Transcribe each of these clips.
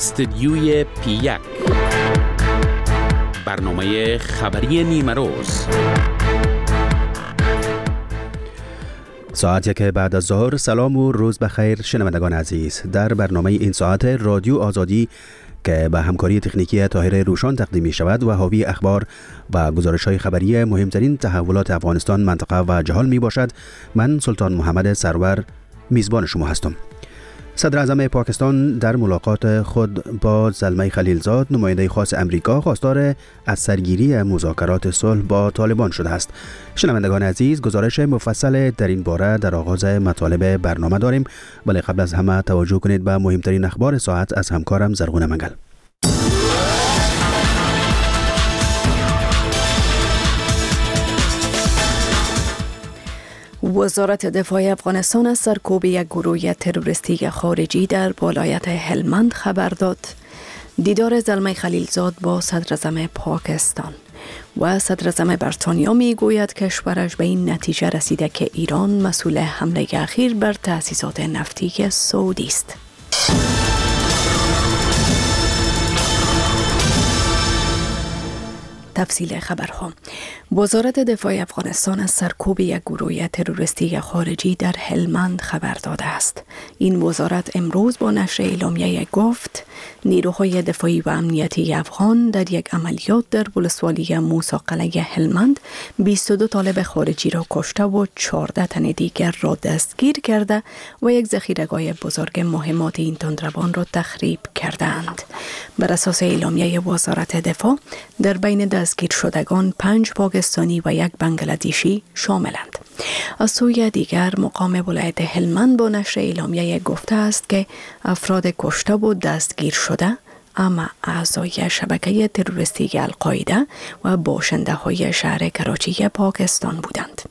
استدیوی پی1 برنامه خبری نیمه روز. ساعت یک بعد از ظهر. سلام و روز بخیر شنوندگان عزیز. در برنامه این ساعت رادیو آزادی که به همکاری تکنیکی طاهر روشان تقدیم می شود و حاوی اخبار و گزارش‌های خبری مهمترین تحولات افغانستان، منطقه و جهان می باشد. من سلطان محمد سرور میزبان شما هستم. صدر اعظم پاکستان در ملاقات خود با زلمه خلیلزاد، نماینده خاص امریکا، خواستار از سرگیری مذاکرات صلح با طالبان شده است. شنوندگان عزیز، گزارش مفصل در این باره در آغاز مطالب برنامه داریم، ولی قبل از همه توجه کنید به مهمترین اخبار ساعت از همکارم زرغون منگل. وزارت دفاع افغانستان از سرکوب یک گروه تروریستی خارجی در ولایت هلمند خبر داد. دیدار زلمه خلیلزاد با صدر اعظم پاکستان و صدر اعظم بریتانیا می گوید کشورش به این نتیجه رسیده که ایران مسئول حمله اخیر بر تأسیسات نفتی سعودی است. تفصیل خبرها. وزارت دفاع افغانستان از سرکوب یک گروه تروریستی خارجی در هلمند خبر داده است. این وزارت امروز با نشر اعلامیه گفت نیروهای دفاعی و امنیتی افغان در یک عملیات در ولسوالی موسی قلعه هلمند 22 طالب خارجی را کشته و 14 تن دیگر را دستگیر کرده و یک ذخیره‌گاه بزرگ مهمات این تندروان را تخریب کردند. بر اساس اعلامیه وزارت دفاع در بین دستگیر شدگان 5 پاکستانی و 1 بنگلادیشی شاملند. از سوی دیگر مقام ولایت هلمند با نشر اعلامیه گفته است که افراد کشته و دستگیر شده اما اعضای شبکه تروریستی القاعده و باشنده های شهر کراچی پاکستان بودند.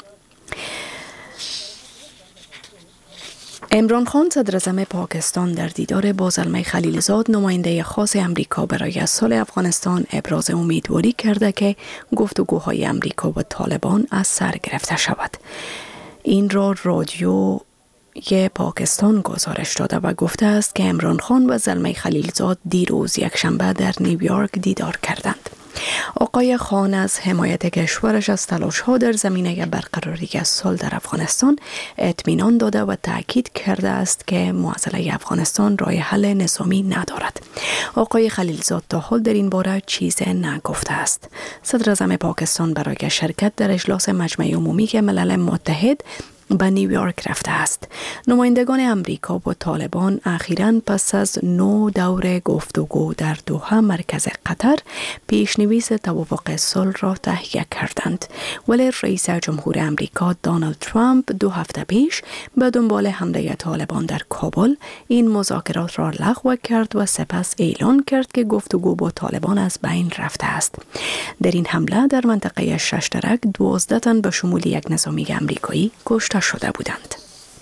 عمران خان صدر اعظم پاکستان در دیدار با زلمه خلیلزاد، نماینده خاص امریکا برای صلح افغانستان، ابراز امیدواری کرده که گفتگوهای امریکا و طالبان از سر گرفته شود. این را رادیو پاکستان گزارش داده و گفته است که عمران خان و زلمه خلیلزاد دیروز یکشنبه در نیویورک دیدار کردند. آقای خان از حمایت کشورش از تلاش‌ها در زمینه برقراری صلح در افغانستان اطمینان داده و تأکید کرده است که معضله افغانستان راه حل نظامی ندارد. آقای خلیلزاد تا حال در این باره چیزی نگفته است. صدر اعظم پاکستان برای شرکت در اجلاس مجمع عمومی ملل متحد به نیویورک رفته است. نمایندگان امریکا و طالبان اخیراً پس از 9 دور گفتگو در دوحه مرکز قطر پیشنویس توافق صلح را تهیه کردند، ولی رئیس جمهور امریکا دونالد ترامپ 2 هفته پیش به دنبال حمله طالبان در کابل این مذاکرات را لغو کرد و سپس اعلان کرد که گفتگو با طالبان از بین رفته است. در این حمله در منطقه ششترک 12 تن به شمول یک نظامی امریکایی کشته شده بودند.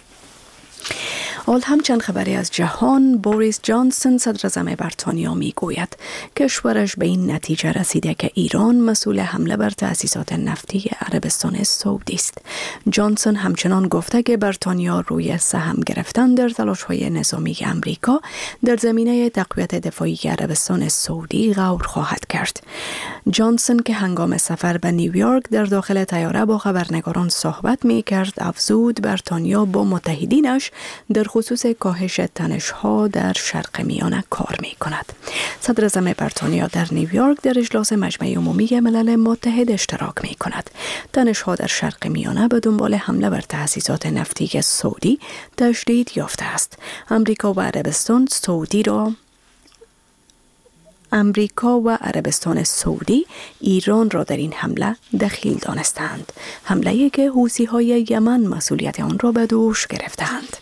حال هم چند خبری از جهان. بوریس جانسون صدر اعظم بریتانیا می گوید کشورش به این نتیجه رسیده که ایران مسئول حمله بر تأسیسات نفتی عربستان سعودی است. جانسون همچنان گفته که بریتانیا روی سهم گرفتن در تلاش‌های نظامی امریکا در زمینه تقویت دفاعی عربستان سعودی غور خواهد کرد. جانسون که هنگام سفر به نیویورک در داخل طیاره با خبرنگاران صحبت می کرد، افزود بریتانیا با متحدینش در خصوص کاهش تنش‌ها در شرق میانه کار می‌کند. صدر اعظم بریتانیا در نیویورک در اجلاس مجمع عمومی ملل متحد اشتراک می‌کند. تنش‌ها در شرق میانه به دنبال حمله بر تأسیسات نفتی سعودی تشدید یافته است. امریکا و عربستان سعودی ایران را در این حمله دخیل دانستند. حمله‌ای که حوثی‌های یمن مسئولیت آن را به دوش گرفتند.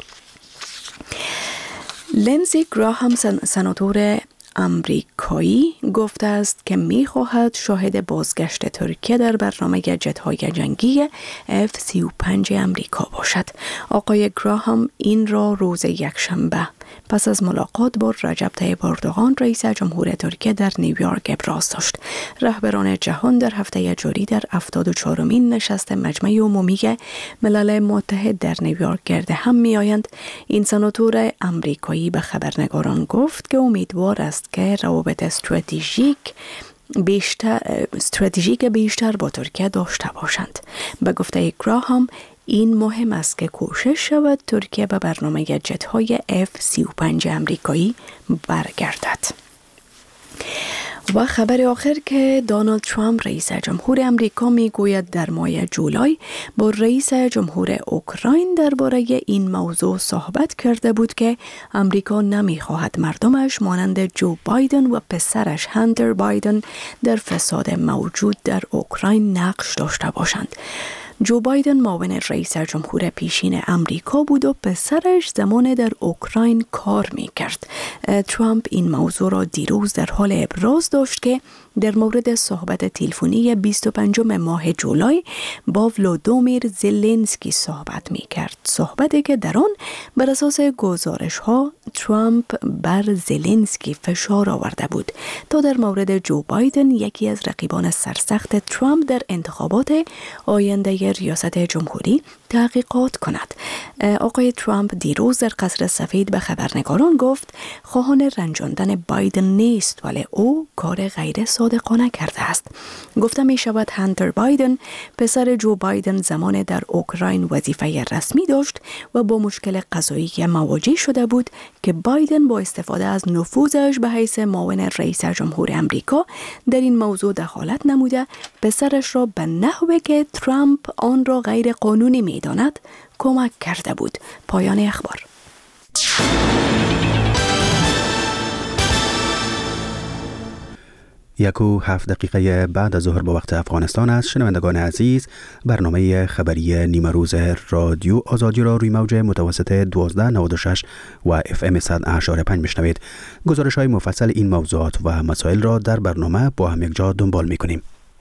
لینزی گراهام سناتور امریکایی گفته است که می‌خواهد شاهد بازگشت ترکیه در برنامه جت‌های جنگی F-35 امریکا باشد. آقای گراهام این را روز یکشنبه پس از ملاقات با رجب طیب اردوغان رئیس جمهور ترکیه در نیویورک ابراز داشت. رهبران جهان در هفته جاری در 74مین نشست مجمع عمومی ملل متحد در نیویورک گرد هم می آیند. این سناتور امریکایی به خبرنگاران گفت که امیدوار است که روابط استراتژیک بیشتر با ترکیه داشته باشند. به گفته گراهام این مهم است که کوشش شود ترکیه به برنامه جت‌های F-35 امریکایی برگردد. و خبر آخر که دونالد ترامپ رئیس جمهور امریکا می گوید در ماه جولای با رئیس جمهور اوکراین درباره این موضوع صحبت کرده بود که امریکا نمی خواهد مردمش مانند جو بایدن و پسرش هانتر بایدن در فساد موجود در اوکراین نقش داشته باشند. جو بایدن معاون رئیس جمهور پیشین امریکا بود و پسرش زمان در اوکراین کار می کرد. ترامپ این موضوع را دیروز در حال ابراز داشت که در مورد صحبت تلفنی 25 ماه جولای با ولودیمیر زلنسکی صحبت می کرد. صحبتی که در آن بر اساس گزارش ها ترامپ بر زلنسکی فشار آورده بود تا در مورد جو بایدن، یکی از رقیبان سرسخت ترامپ در انتخابات آینده ریاست جمهوری، تحقیقات کند. آقای ترامپ دیروز در قصر سفید به خبرنگاران گفت خواهان رنجاندن بایدن نیست، ولی او کار غیر صادقانه کرده است. گفته می شود هانتر بایدن پسر جو بایدن زمان در اوکراین وظیفه رسمی داشت و با مشکل قضایی مواجه شده بود که بایدن با استفاده از نفوذش به حیث معاون رئیس جمهور امریکا در این موضوع دخالت نموده پسرش را به نحوی که ترامپ آن را غیر قانونی می داند کمک کرده بود. پایان اخبار. 1:07 بعد از ظهر به وقت افغانستان است. شنوندگان عزیز، برنامه خبری نیمه روز رادیو آزادی را روی موج متوسط 1296 و FM 100.5 میشنوید. گزارش های مفصل این موضوعات و مسائل را در برنامه با هم یک جا دنبال میکنیم.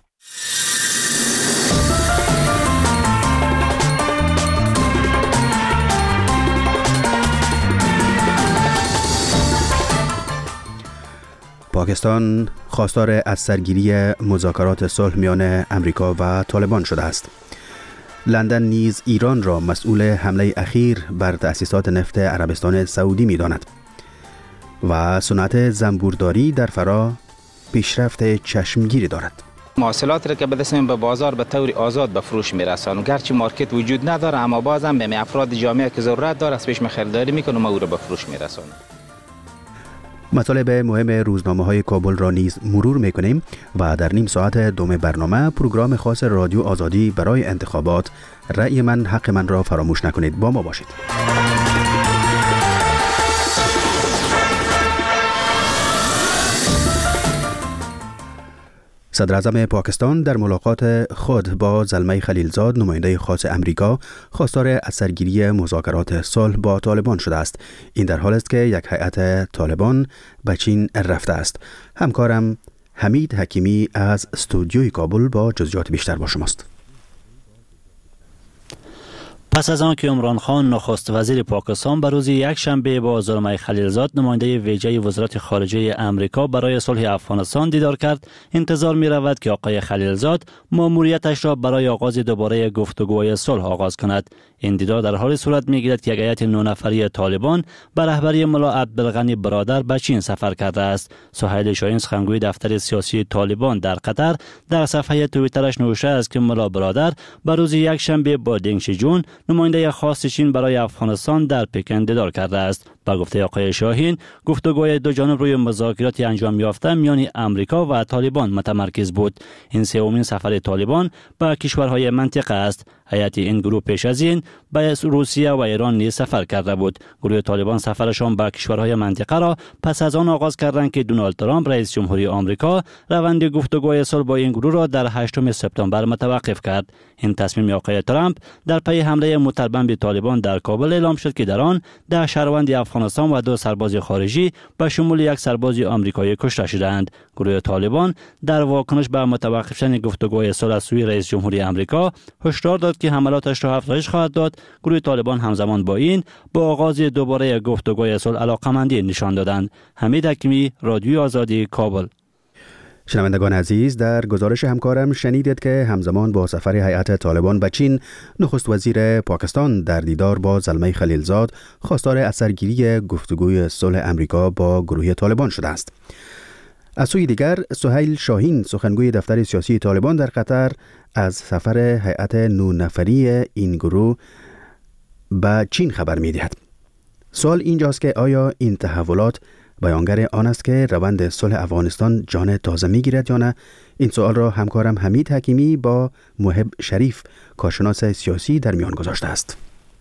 پاکستان خواستار از سرگیری مذاکرات صلح میان امریکا و طالبان شده است. لندن نیز ایران را مسئول حمله اخیر بر تأسیسات نفت عربستان سعودی می‌داند و صنعت زنبورداری در فرا پیشرفت چشمگیری دارد. محصولات را که به دست به بازار به طور آزاد به فروش میرسانم، گرچه مارکت وجود نداره اما بازم به افراد جامعه که ضرورت داره از پیش خریداری میکنم و او را به فروش میرسانم. مطالب مهم روزنامه‌های کابل را نیز مرور می‌کنیم و در نیم ساعت دوم برنامه پروگرام خاص رادیو آزادی برای انتخابات رأی من حق من را فراموش نکنید. با ما باشید. صدر اعظم پاکستان در ملاقات خود با زلمه خلیلزاد نماینده خاص امریکا خواستار از سرگیری مذاکرات صلح با طالبان شده است. این در حال است که یک هیئت طالبان به چین رفته است. همکارم حمید حکیمی از استودیوی کابل با جزئیات بیشتر با شماست. پس از آن که عمران خان نخست وزیر پاکستان به روز یکشنبه با زلمه خلیلزاد نماینده ویژه وزارت خارجه امریکا برای صلح افغانستان دیدار کرد، انتظار می رود که آقای خلیلزاد ماموریتش را برای آغاز دوباره گفتگوهای صلح آغاز کند. این دیدار در حال صورت می گیرد که یک هیئت 9 نفری طالبان به رهبری ملا عبدالغنی برادر به چین سفر کرده است. سهیل شاهین سخنگوی دفتر سیاسی طالبان در قطر در صفحه توییترش نوشته است که ملا برادر به روز یکشنبه با دنگ شیجون نماینده خاص چین برای افغانستان در پکن دیدار کرده است. با گفته آقای شاهین، گفتگوهای دو جانب روی مذاکرات انجام یافته میان امریکا و طالبان متمرکز بود. این سومین سفر طالبان به کشورهای منطقه است. هیئت این گروه پیش از این به روسیه و ایران نیز سفر کرده بود. گروه طالبان سفرشان به کشورهای منطقه را پس از آن آغاز کردند که دونالد ترامپ رئیس جمهوری آمریکا روند گفتگوهای صلح با این گروه را در 8 سپتامبر متوقف کرد. این تصمیم آقای ترامپ در پی حمله متربم به طالبان در کابل اعلام شد که در آن 10 شهروند افغانستان و 2 سرباز خارجی به شمول 1 سرباز آمریکایی کشته شدند. گروه طالبان در واکنش به متوقف شدن گفتگوهای صلح از سوی رئیس جمهوری آمریکا هشدار داد که حملاتش را افزایش خواهد داد. گروه طالبان همزمان با این با آغاز دوباره گفتگوهای صلح علاقه‌مندی نشان دادند. حمید حکیمی، رادیو آزادی، کابل. شنوندگان عزیز، در گزارش همکارم شنیدید که همزمان با سفر هیئت طالبان به چین، نخست وزیر پاکستان در دیدار با زلمه خلیلزاد خواستار اثرگیری گفتگوی صلح امریکا با گروه طالبان شده است. از سوی دیگر، سهیل شاهین، سخنگوی دفتر سیاسی طالبان در قطر، از سفر هیئت 9 نفری این گروه به چین خبر می‌دهد. سوال اینجاست که آیا این تحولات بیانگر آن است که روند صلح افغانستان جان تازه می‌گیرد یا نه؟ این سوال را همکارم حمید حکیمی با محب شریف، کارشناس سیاسی، در میان گذاشته است.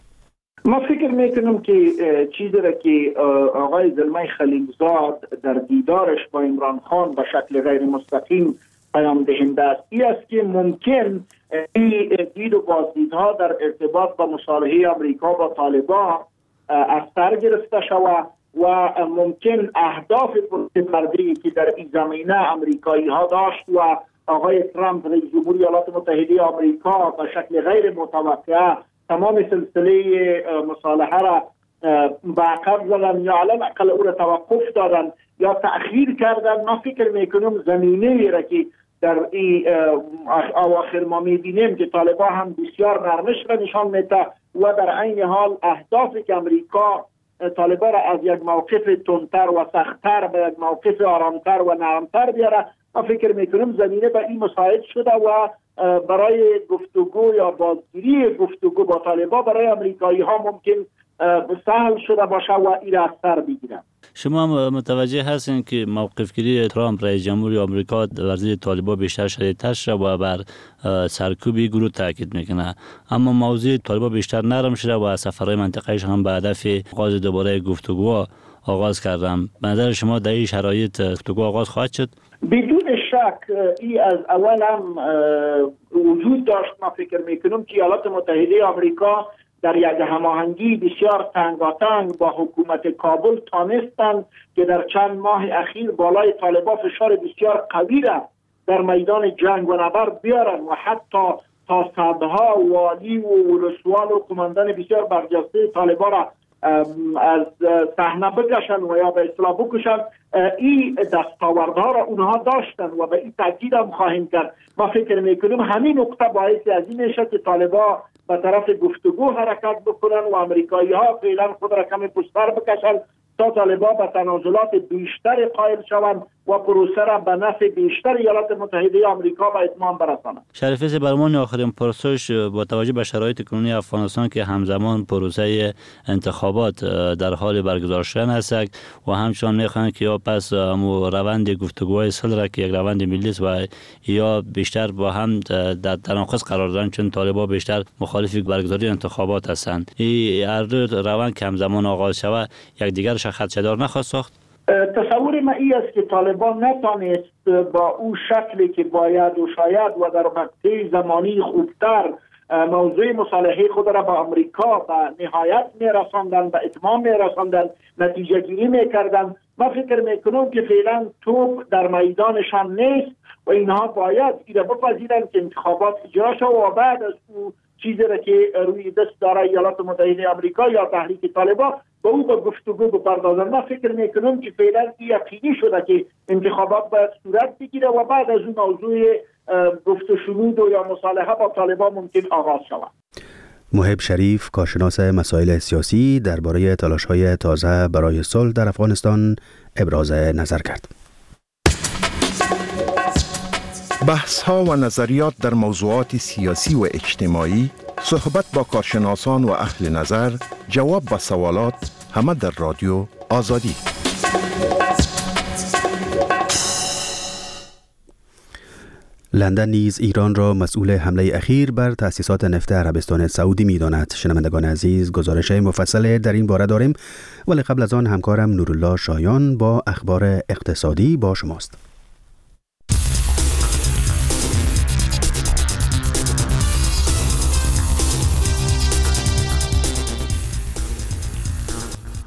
ما فکر میکنم که چیزی را که آقای زلمه خلیلزاد در دیدارش با عمران خان به شکل غیر مستقیم پیام دهنده است، این است که ممکن این دید و بازدیدها در ارتباط با مصالحه آمریکا با طالبان از سر گرفته شود و ممکن اهداف پرده‌ای که در این زمینه آمریکایی ها داشت و آقای ترامپ رئیس جمهوری ایالات متحده آمریکا به شکل غیر متوقع تمام سلسله مصالحه را به عقب زدن یا علی الاقل او را توقف دادن یا تأخیر کردن. ما فکر میکنم زمینه را که در این اواخر ما میبینیم که طالبان هم بسیار نرمش را نشان میده و در عین حال اهدافی که امریکا طالبان را از یک موقف تندتر و سختتر به یک موقف آرامتر و نرمتر بیاره، ما فکر میکنم زمینه به این مساعد شده و برای گفتگو یا بازگیری گفتگو با طالبان برای امریکایی ها ممکن سهل شده باشه و این را از سر بگیرن. شما متوجه هستین که موقفگیری ترامپ رئیس جمهوری آمریکا در ضد طالبان بیشتر شدیدتر شده و بر سرکوبی گروه تاکید میکنه، اما موضوع طالبان بیشتر نرم شده و سفرهای منطقه‌ایش هم به هدف آغاز دوباره گفتگو آغاز کردم. به نظر شما در این شرایط گفتگو آغاز خواهد شد؟ بدون شک این از اول هم وجود داشت. ما فکر میکنم که ایالات متحده آمریکا در یک هماهنگی بسیار تنگاتنگ با حکومت کابل تانستند که در چند ماه اخیر بالای طالبان فشار بسیار قوی را در میدان جنگ و نبرد بیارن و حتی تا صدها والی و ولسوال و قماندان بسیار برجسته طالبان را از صحنه بکشن و یا به اصطلاح بکشن. این دستاوردها را اونها داشتن و به این تاکید هم خواهیم کرد. ما فکر میکنیم همین نقطه باعث از این میشه که طالبان به طرف گفتگو حرکت بکنن و امریکایی ها فعلا خود را کمی پشت‌سر بکشن تا طالبان به تنازلات بیشتر قائل شوند و پروسه را به نفع بیشتر ایالات متحده آمریکا به اتمام برسانند. شریف برمان، آخرین پرسش با توجه به شرایط کنونی افغانستان که همزمان پروسه انتخابات در حال برگزار شدن است و همچنان میخواهند که یا پس روند گفتگوهای صلح را که یک روند ملی است و یا بیشتر با هم در تناقض قرار دارند چون طالبان بیشتر مخالف برگزاری انتخابات هستند، این هر دو روند که همزمان آغاز شود یک دیگر خدشه‌دار نخواهد ساخت؟ تصور من این است که طالبان نتانست با او شکلی که باید و شاید و در مقطع زمانی خوبتر موضوع مصالحه خود را با امریکا به نهایت میرساندن، به اتمام میرساندن، نتیجه گیری میکردن. من فکر میکنم که فعلا توپ در میدانشان نیست و اینها باید ایره بپذیرند که انتخابات اجرا شد و بعد از او چیزی را که روی دست داره ایالات متحده آمریکا یا تحریک طالبان با او با گفتگو بپردازند. من فکر میکنم که فعلا یقینی شده که انتخابات باید صورت بگیره و بعد از اون موضوع گفت و شنود و یا مصالحه با طالبان ممکن آغاز شود. محب شریف، کارشناس مسائل سیاسی، درباره تلاش‌های تازه برای صلح در افغانستان ابراز نظر کرد. بحث‌ها و نظریات در موضوعات سیاسی و اجتماعی، صحبت با کارشناسان و اهل نظر، جواب به سوالات، همه در رادیو آزادی. لندن نیز ایران را مسئول حمله اخیر بر تأسیسات نفت عربستان سعودی می‌داند. شنوندگان عزیز، گزارش مفصل در این باره داریم، ولی قبل از آن همکارم نورالله شایان با اخبار اقتصادی با شماست.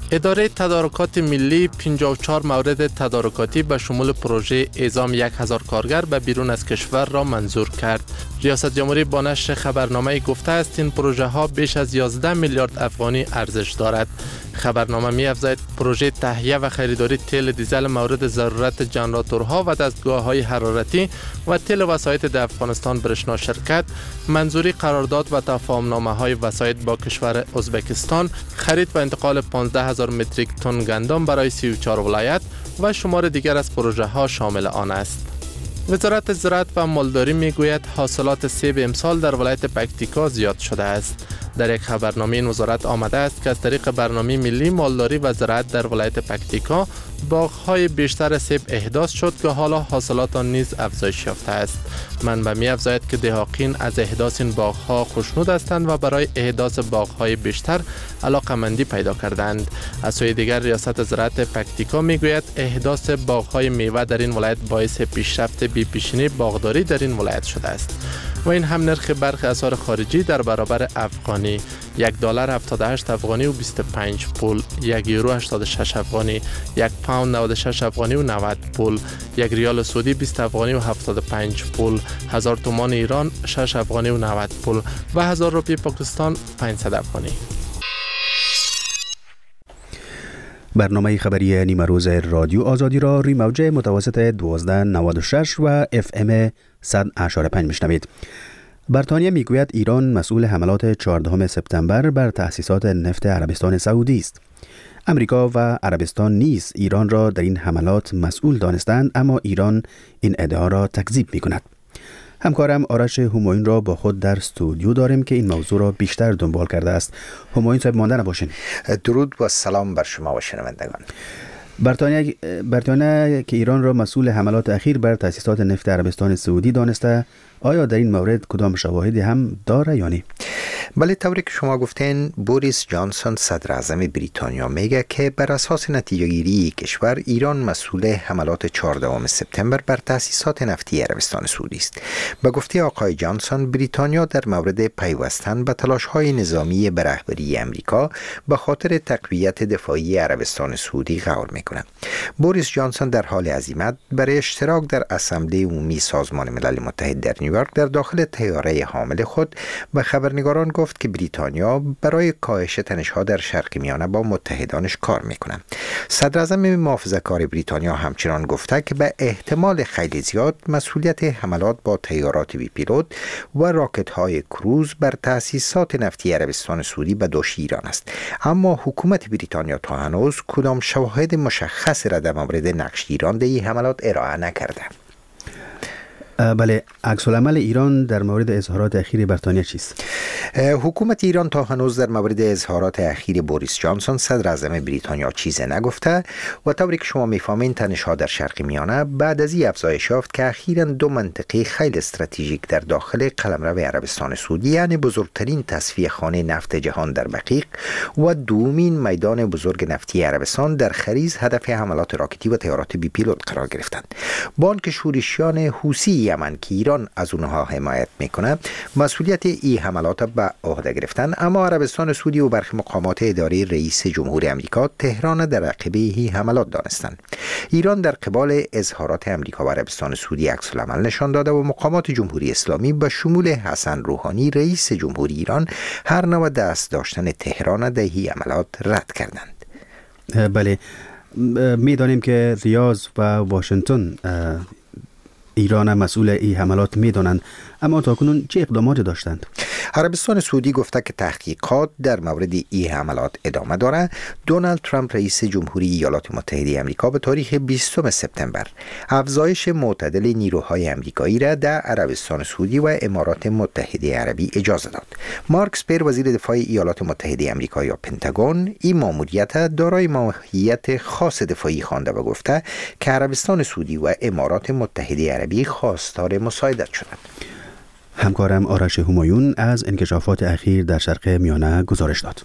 اداره تدارکات ملی 54 مورد تدارکاتی به شمول پروژه اعزام 1000 کارگر به بیرون از کشور را منظور کرد. ریاست جمهوری با نشر خبرنامه گفته است این پروژه ها بیش از 11 میلیارد افغانی ارزش دارد. خبرنامه می افزاید پروژه تهیه و خریداری تیل دیزل مورد ضرورت جنراتورها و دستگاه‌های حرارتی و تیل وسایط در افغانستان برشنا شرکت منظوری قرارداد و تفاهم‌نامه‌های وسایط با کشور ازبکستان، خرید و انتقال 15000 متریک تن گندم برای 34 ولایت و شمار دیگر از پروژه ها شامل آن است. وزارت زراعت و مالداری میگوید حاصلات سیب امسال در ولایت پکتیکا زیاد شده است. در یک خبرنامه این وزارت آمده است که از طریق برنامه ملی مالداری و زراعت در ولایت پکتیکا باغ‌های بیشتر سیب احداث شد که حالا حاصلات آن نیز افزایش یافته است. منبع می‌افزاید که دهاقین از احداث این باغ‌ها خوشنود هستند و برای احداث باغ‌های بیشتر علاقه‌مندی پیدا کردند. از سوی دیگر ریاست زراعت پکتیکا میگوید احداث باغ‌های میوه در این ولایت باعث پیشرفت بی‌پیشینی باغداری در این ولایت شده است. و این هم نرخ برخی اسعار خارجی در برابر افغانی: $1 78 افغانی و 25 پول، یک یورو 86 افغانی، یک پوند 96 افغانی و 90 پول، یک ریال سعودی 20 افغانی و 75 پول، 1000 تومان ایران 6 افغانی و 90 پول و 1000 روپیه پاکستان 500 افغانی. برنامه خبری نیمه روز رادیو آزادی را روی موج متوسط 1296 و FM 100.5 میشنوید. بریتانیا میگوید ایران مسئول حملات 14 سپتامبر بر تأسیسات نفت عربستان سعودی است. امریکا و عربستان نیز ایران را در این حملات مسئول دانستند، اما ایران این ادعا را تکذیب میکند. همکارم آرش همایون را با خود در استودیو داریم که این موضوع را بیشتر دنبال کرده است. همایون صاحب مانده نباشین. درود و سلام بر شما و شنوندگان. بریتانیا که ایران را مسئول حملات اخیر بر تأسیسات نفت عربستان سعودی دانسته، آیا در این مورد کدام شواهدی هم داره یا نه؟ بله، طوری که شما گفتین، بوریس جانسون صدر اعظم بریتانیا میگه که بر اساس نتیجه گیری کشور ایران مسئول حملات 14 سپتامبر بر تأسیسات نفتی عربستان سعودی است. به گفته آقای جانسون، بریتانیا در مورد پیوستن به تلاش‌های نظامی به رهبری امریکا به خاطر تقویت دفاعی عربستان سعودی غور میکنه. بوریس جانسون در حال عزیمت برای اشتراک در اسمبلی عمومی سازمان ملل متحد در نیویورک در داخل طیاره حامل خود به خبرنگاران گفت که بریتانیا برای کاهش تنش‌ها در شرق میانه با متحدانش کار میکنه. صدر اعظم محافظه‌کار بریتانیا همچنان گفته که به احتمال خیلی زیاد مسئولیت حملات با طیارات بی پیلوت و راکت‌های کروز بر تأسیسات نفتی عربستان سعودی به دوش ایران است، اما حکومت بریتانیا تا هنوز کدام شواهد مشخص را در مورد نقش ایران در این حملات ارائه نکرده. بله، عکس العمل ایران در مورد اظهارات اخیر بریتانیا چیست؟ حکومت ایران تا هنوز در مورد اظهارات اخیر بوریس جانسون صدر اعظم بریتانیا چیزی نگفته و طوری که شما میفهمین تنش‌ها در شرق میانه بعد از این افزایش یافت که اخیراً دو منطقه خیلی استراتژیک در داخل قلمرو عربستان سعودی، یعنی بزرگترین تصفیه خانه نفت جهان در بقیق و دومین میدان بزرگ نفتی عربستان در خریز، هدف حملات راکتی و طیارات بی پیلوت قرار گرفتند. بانک شورشیان حوثی یمن که ایران از اونها حمایت میکنه مسئولیت این حملات به عهده گرفتن، اما عربستان سعودی و برخی مقامات اداری رئیس جمهور امریکا تهران در عقبه این حملات دانستند. ایران در قبال اظهارات امریکا و عربستان سعودی عکس العمل نشان داده و مقامات جمهوری اسلامی به شمول حسن روحانی رئیس جمهوری ایران هر نوع دست داشتن تهران در این حملات رد کردند. بله، میدانیم که ریاض و واشنگتن ایران مسئول این حملات میدانند، اما تاکنون چه اقداماتی داشتند؟ عربستان سعودی گفته که تحقیقات در مورد این حملات ادامه داره. دونالد ترامپ رئیس جمهوری ایالات متحده آمریکا به تاریخ 20 سپتامبر افزایش معتدل نیروهای آمریکایی را در عربستان سعودی و امارات متحده عربی اجازه داد. مارک اسپر وزیر دفاع ایالات متحده آمریکا یا پنتاگون این ماموریت دارای ماهیت خاص دفاعی خوانده و گفته که عربستان سعودی و امارات متحده عربی خواستار مساعدت شدند. همکارم آرش همایون از انکشافات اخیر در شرق میانه گزارش داد.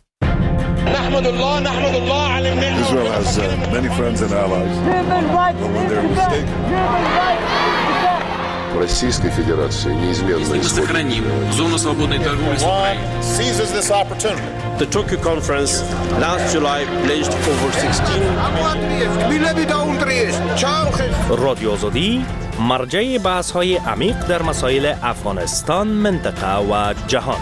نحمد الله علی النعمة. Israel has many friends and allies. Российской Федерации неизменно исходит. Сохраним зону свободной торговли с Украиной. The Tokyo Conference last July pledged over 16 رادیو آزادی مرجع بحث‌های عمیق در مسائل افغانستان، منطقه و جهان.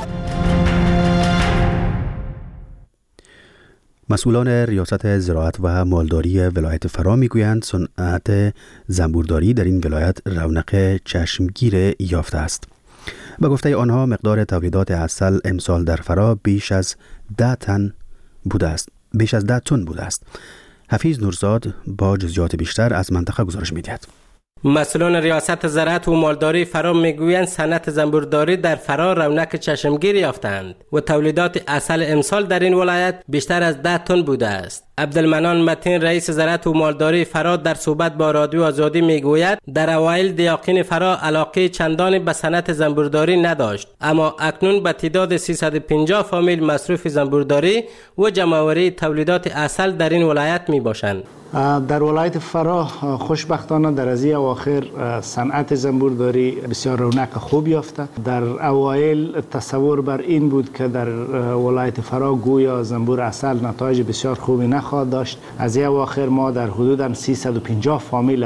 مسئولان ریاست زراعت و مالداری ولایت فرا میگویند صنعت زنبورداری در این ولایت رونق چشمگیر یافته است. به گفته آنها مقدار تولیدات عسل امسال در فرا بیش از 10 تن بوده است. حفیظ نورزاد با جزئیات بیشتر از منطقه گزارش می‌دهد. مسئولان ریاست زراعت و مالداری فرا میگویند صنعت زنبورداری در فرا رونق چشمگیر یافتند و تولیدات عسل امسال در این ولایت بیشتر از 10 تن بوده است. عبدالمنان متین رئیس زراعت و مالداری فرا در صحبت با رادیو آزادی میگوید در اوایل دیاقین فرا علاقه چندانی به صنعت زنبورداری نداشت، اما اکنون به تعداد 350 فامیل مصروف زنبورداری و جمع‌آوری تولیدات عسل در این ولایت میباشند. در ولایت فرا خوشبختانه در از اواخر صنعت زنبورداری بسیار رونق خوب یافته. در اوایل تصور بر این بود که در ولایت فرا گویا زنبور عسل نتایج بسیار خوبی نخواهد داشت. از اواخر ما در حدود 350 فامیل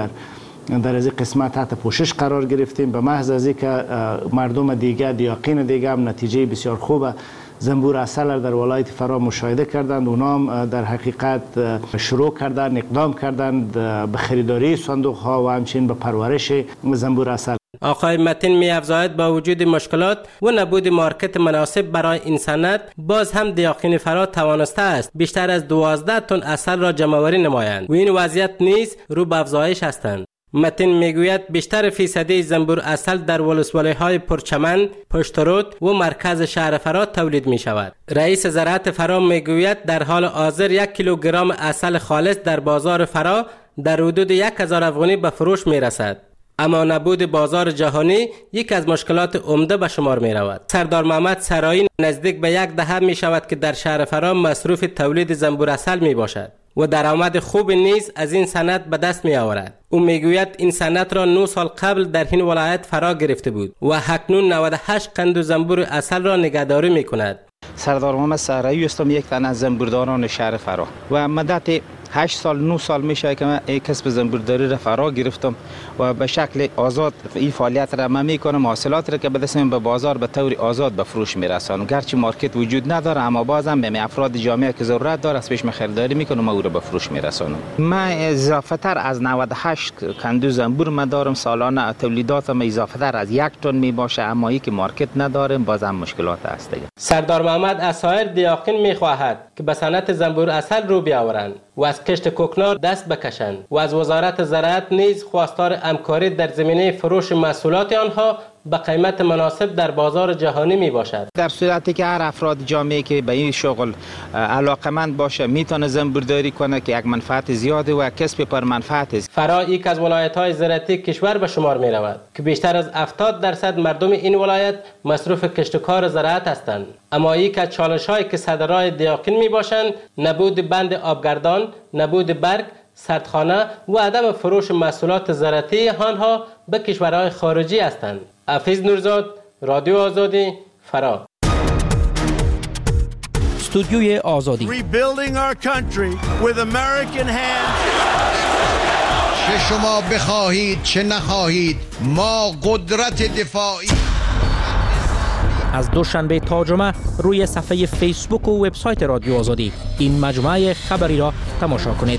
در از قسمت تحت پوشش قرار گرفتیم، به محض از اینکه مردم دیگه دیاقین دیگه هم نتیجه بسیار خوبه زنبور عسل در ولایت فرا مشاهده کردند. اونا هم در حقیقت شروع کردند، اقدام کردند به خریداری صندوق ها و همچنین به پرورش زنبور عسل. آقای متین می افزاید با وجود مشکلات و نبود مارکت مناسب برای این صنعت، باز هم دیاقین فرا توانسته است بیشتر از 12 تن عسل را جمع‌آوری نمایند و این وضعیت نیز رو به افزایش هستند. متین میگوید بیشتر فیصدی زنبور عسل در ولسوالی‌های پرچمن، پشترود و مرکز شهر فرا تولید می شود. رئیس زراعت فرا میگوید در حال حاضر 1 کیلوگرم عسل خالص در بازار فرا در حدود 1000 افغانی به فروش می رسد. اما نبود بازار جهانی یک از مشکلات عمده به شمار می رود. سردار محمد سرایی نزدیک به 1 دهه می شود که در شهر فرا مصروف تولید زنبور عسل می باشد و درآمد خوب نیز از این صنعت به دست می آورد. او میگوید این صنعت را 9 سال قبل در این ولایت فرا گرفته بود و اکنون 98 قند زنبور عسل را نگهداری می کند. سردار محمد سرایی هستم، یک تن از زنبورداران شهر فرا و مدت 8 سال 9 سال میشه که من کسب زنبورداری را فرا گرفتم و به شکل آزاد این فعالیت را من میکنم. حاصلات را که به دست به بازار به طور آزاد به فروش میرسانم. گرچه مارکت وجود نداره اما بازم به افراد جامعه که ضرورت داره از پیش خریداری میکنم و او را به فروش میرسانم. من اضافه تر از 98 کندو زنبور من دارم. سالانه تولیداتم اضافه تر از 1 تن میباشه، اما ای که مارکت ندارم بازم مشکلات هست دیگه. سردار محمد از سایر دیاقین میخواهد که به صنعت زنبور عسل رو بیاورند و از کشت کوکنار دست بکشند و از وزارت زراعت نیز خواستار همکاری در زمینه فروش محصولات آنها به قیمت مناسب در بازار جهانی می باشد. در صورتی که هر افراد جامعه که به این شغل علاقمند باشه میتونه زنبورداری کنه که یک منفعت زیاده و کسب پر منفعت است. فرا یک از ولایت‌های زراعتی کشور به شمار می رود که بیشتر از 70% مردم این ولایت مصروف کشتکار زراعت هستند. اما یک از چالش‌هایی که صدرای دیاقین می باشند نبود بند آبگردان، نبود برگ، سردخانه و عدم فروش محصولات زراعتی آنها به کشورهای خارجی هستند. حفیظ نورزاد، رادیو آزادی، فرا. استودیوی آزادی. Rebuilding our country with American hands. چه شما بخواهید چه نخواهید ما قدرت دفاعی. از دوشنبه تا جمعه روی صفحه فیسبوک و وبسایت رادیو آزادی این مجموعه خبری را تماشا کنید.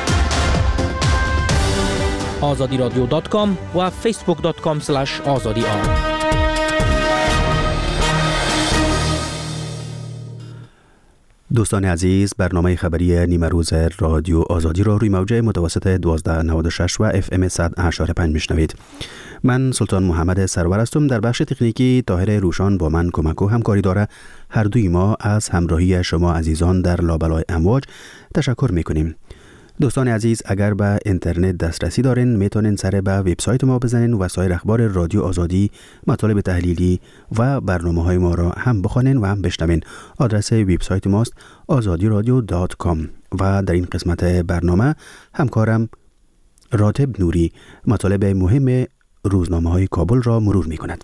azadiradio.com و facebook.com/azadi. دوستان عزیز، برنامه خبری نیمه روز رادیو آزادی را روی موجه متوسط 1296 و FM 100.5 میشنوید. من سلطان محمد سرور هستم. در بخش تکنیکی طاهر روشان با من کمک و همکاری داره. هر دوی ما از همراهی شما عزیزان در لابلای امواج تشکر میکنیم. دوستان عزیز، اگر به اینترنت دسترسی دارین میتونین سر به وبسایت ما بزنین و سایر اخبار رادیو آزادی، مطالب تحلیلی و برنامه‌های ما را هم بخوانین و هم بشنوین. آدرس وبسایت ماست azadiradio.com و در این قسمت برنامه همکارم راتب نوری مطالب مهم روزنامه‌های کابل را مرور می‌کند.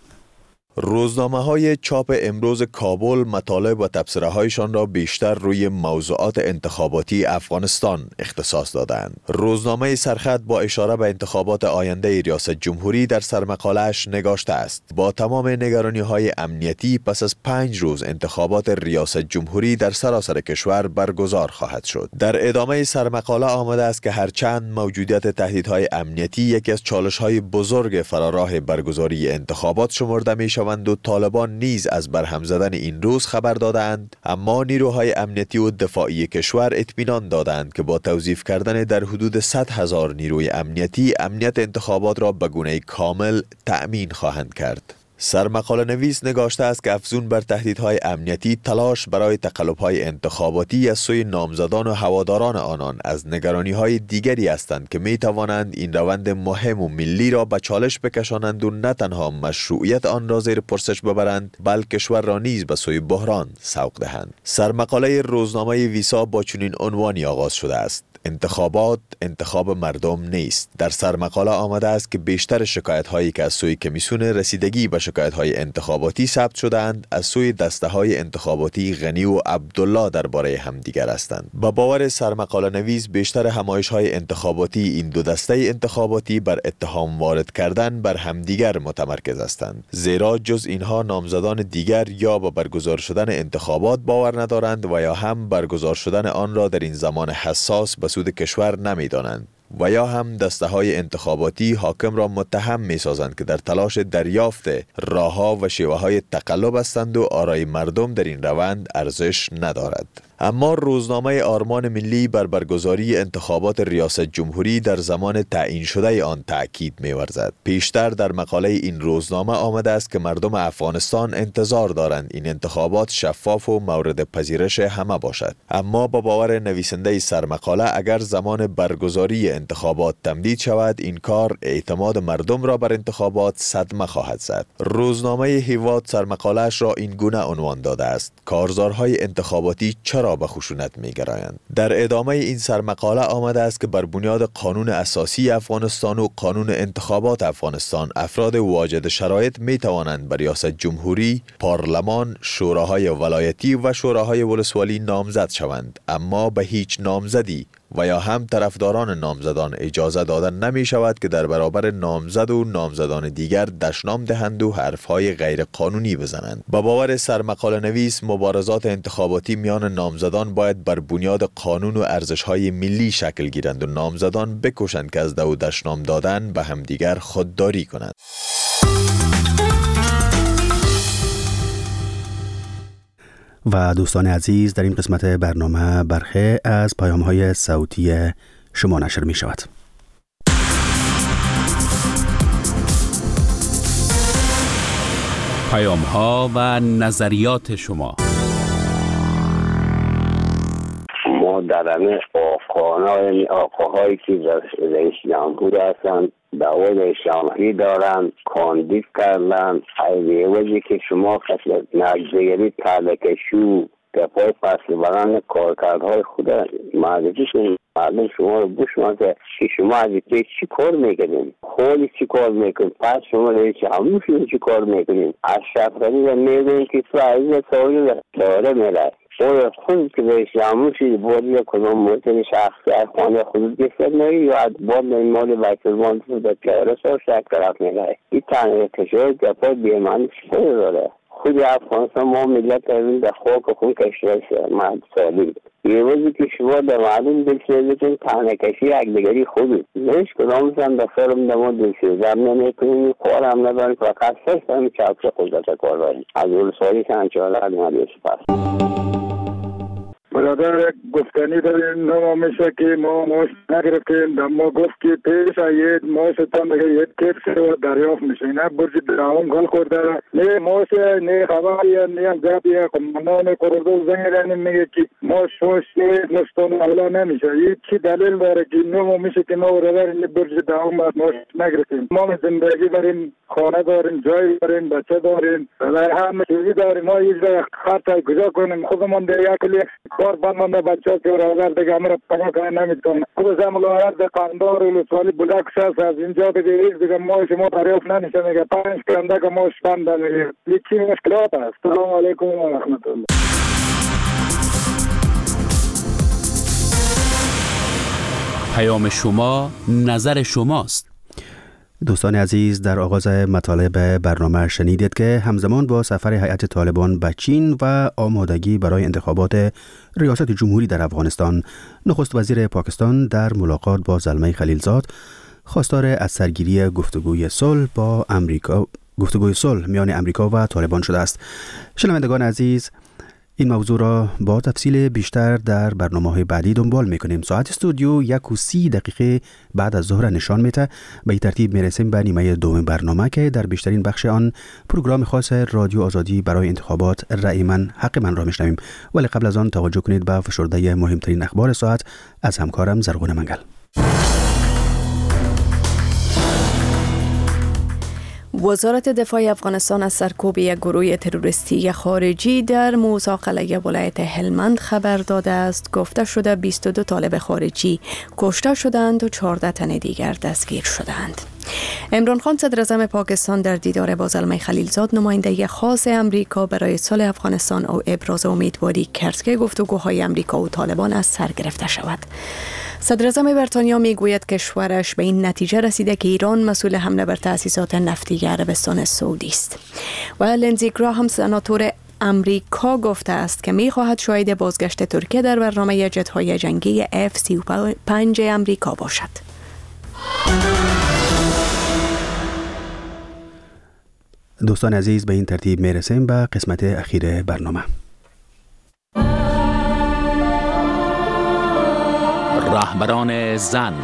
روزنامه‌های چاپ امروز کابل مطالب و تبصره‌هایشان را بیشتر روی موضوعات انتخاباتی افغانستان اختصاص دادند. روزنامه سرخط با اشاره به انتخابات آینده ریاست جمهوری در سرمقاله‌اش نگاشته است: با تمام نگرانی‌های امنیتی پس از 5 روز انتخابات ریاست جمهوری در سراسر کشور برگزار خواهد شد. در ادامه سرمقاله آمده است که هرچند موجودیت تهدیدهای امنیتی یکی از چالش‌های بزرگ فراراه برگزاری انتخابات شمرده می‌شود و طالبان نیز از برهم زدن این روز خبر دادند، اما نیروهای امنیتی و دفاعی کشور اطمینان دادند که با توظیف کردن در حدود 100,000 نیروی امنیتی امنیت انتخابات را به گونه کامل تأمین خواهند کرد. سرمقاله نویس نگاشته است که افزون بر تهدیدهای امنیتی، تلاش برای تقلب‌های انتخاباتی از سوی نامزدان و هواداران آنان از نگرانی‌های دیگری هستند که می‌توانند این روند مهم و ملی را به چالش بکشانند و نه تنها مشروعیت آن را زیر پرسش ببرند، بلکه کشور را نیز به سوی بحران سوق دهند. سرمقاله روزنامه ویسا با چنین عنوانی آغاز شده است: انتخابات انتخاب مردم نیست. در سرمقاله آمده است که بیشتر شکایت‌هایی که از سوی کمیسیون رسیدگی به شکایت‌های انتخاباتی ثبت شده‌اند از سوی دسته‌های انتخاباتی غنی و عبدالله درباره همدیگر هستند. با باور سرمقاله نویس بیشتر همایش‌های انتخاباتی این دو دسته انتخاباتی بر اتهام وارد کردن بر همدیگر متمرکز هستند، زیرا جز اینها نامزدان دیگر یا به برگزار شدن انتخابات باور ندارند و یا هم برگزار شدن آن را در این زمان حساس به سود کشور نمی‌دانند و یا هم دسته‌های انتخاباتی حاکم را متهم می‌سازند که در تلاش دریافت راه‌ها و شیوه‌های تقلب هستند و آرای مردم در این روند ارزش ندارد. اما روزنامه آرمان ملی بر برگزاری انتخابات ریاست جمهوری در زمان تعیین شده آن تأکید می‌ورزد. پیشتر در مقاله این روزنامه آمده است که مردم افغانستان انتظار دارند این انتخابات شفاف و مورد پذیرش همه باشد. اما با باور نویسنده سرمقاله اگر زمان برگزاری انتخابات تمدید شود، این کار اعتماد مردم را بر انتخابات صدمه خواهد زد. روزنامه هیواد سرمقاله‌اش را این گونه عنوان داده است: کارزارهای انتخاباتی چرا به خشونت می‌گرایند؟ در ادامه این سرمقاله آمده است که بر بنیاد قانون اساسی افغانستان و قانون انتخابات افغانستان افراد واجد شرایط می‌توانند بر ریاست جمهوری، پارلمان، شوراهای ولایتی و شوراهای ولسوالی نامزد شوند، اما به هیچ نامزدی و یا هم طرفداران نامزدان اجازه دادن نمی شود که در برابر نامزد و نامزدان دیگر دشنام دهند و حرفهای غیر قانونی بزنند. با باور سرمقاله نویس مبارزات انتخاباتی میان نامزدان باید بر بنیاد قانون و ارزش‌های ملی شکل گیرند و نامزدان بکوشند که از دو دشنام دادن به همدیگر خودداری کنند. و دوستان عزیز، در این قسمت برنامه برخی از پیام‌های صوتی شما نشر می شود. پیام‌ها و نظریات شما. ما در همه آقاهایی که رئیس جمهور هستند دعوی شامخی دارند، کاندید کردند، ای وجه که شما قسمت نگذگری تلکشو دفاع فصل بران کارکردهای خود معرفی کنید. مردم شما رو بشنوند که شما از این چی کار میکنید، خودی چی کار میکنید، پس شما رئیس جمهور چی کار میکنید. از شفقتی و میدونید که تو عزیز سالی داره میره خود که رئیس جمهور شید باید یک کدام موطن شخصی خانه خود گفتد نهی یا باید این مال بیت‌المال در کارس و شک طرف میره. این تنها کشور دفاع بیمانی خود داره. خود افغانستان ما ملت این در خاک خون کشور مرد سالی یه وزی که شما در معلوم دلسوزتون تنها کشی اگدگری خودی نیش کدام زن در سرم در ما دلسوزم نمیکنیم کار هم نداریم فقط سرست هم چاپش خودت کار داریم. از اول سالی سنچاله هم ندیش پس برادر گفتنی داریم نما میشه که ما ماش نگرفتیم در ما گفت که پیش آید ماشتان دیگه یک کپس رو دریافت میشه نه برج دراهم گل کرده نه ماشه نه خبری نه هم جابیه کمانان کردو زنگرانی میگه که ماش نستان اولا نمیشه یک چی دلیل داره که نما میشه که ما برادر این برج دراهم ماش نگرفتیم. ما زندگی داریم، خانه داریم، جای داریم، بچه داریم، همه چیزی داریم. ما یک جای خرطای گذار کنیم خودمان در یک کار کار بند مانده بچه‌ها که راور دیگه همه را پناه کنه نمیتونه. خود زملایت به قندار ولسوالی بلکس هست از اینجا دیگه ما شما دریافت نمیشه میگه 5 کرنده که ما بنده میگه یکی مشکلات است. سلام علیکم و رحمت الله. پیام شما نظر شماست. دوستان عزیز، در آغاز مطالب برنامه شنیدید که همزمان با سفر هیئت طالبان به چین و آمادگی برای انتخابات ریاست جمهوری در افغانستان، نخست وزیر پاکستان در ملاقات با زلمه خلیلزاد خواستار از سرگیری گفتگوی صلح میان امریکا و طالبان شده است. شنوندگان عزیز، این موضوع را با تفصیل بیشتر در برنامه‌های بعدی دنبال می‌کنیم. ساعت استودیو 1:30 بعد از ظهر نشان میده. به این ترتیب میرسیم به نیمه دوم برنامه که در بیشترین بخش آن پروگرام خاص رادیو آزادی برای انتخابات رأی من حق من را میشنویم. ولی قبل از آن توجه کنید به فشرده مهمترین اخبار ساعت از همکارم زرغون منگل. وزارت دفاع افغانستان از سرکوب یک گروه تروریستی خارجی در موسی قلعه ولایت هلمند خبر داده است. گفته شده 22 طالب خارجی کشته شدند و 14 تن دیگر دستگیر شدند. عمران خان صدر اعظم پاکستان در دیدار با زلمه خلیلزاد نماینده خاص امریکا برای صلح افغانستان او ابراز امیدواری کرد که گفتگوهای امریکا و طالبان از سر گرفته شود. صدر اعظم بریتانیا میگوید کشورش به این نتیجه رسیده که ایران مسئول حمله بر تأسیسات نفتی عربستان سعودی است. و لندزی گراهام سناتور امریکا گفته است که می‌خواهد شاهد بازگشت ترکیه در برنامه جت‌های جنگی F-35 امریکا باشد. دوستان عزیز، به این ترتیب میرسیم به قسمت اخیر برنامه. رهبران زن.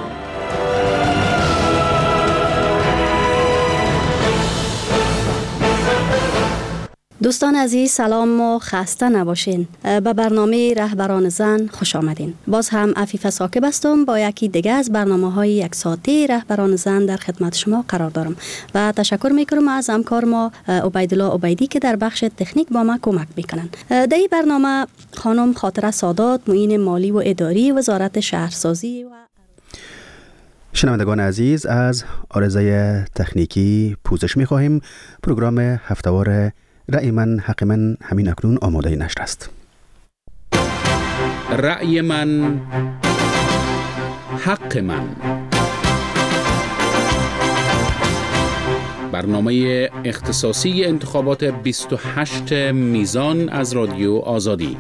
دوستان عزیز، سلام و خسته نباشین. به برنامه رهبران زن خوش آمدین. باز هم عفیفه ساکب هستم با یکی دیگه از برنامه‌های یک ساعته رهبران زن در خدمت شما قرار دارم و تشکر میکنم از همکار ما عبیدالله عبیدی که در بخش تکنیک با ما کمک میکنن. در این برنامه خانم خاطره سادات، معین مالی و اداری وزارت شهرسازی و شنوندگان عزیز، از عارضه تکنیکی پوزش میخواهیم. پروگرام هفتهوار رأی من حق من همین اکنون آماده نشر است. رأی من حق من، برنامه اختصاصی انتخابات 28 میزان از رادیو آزادی.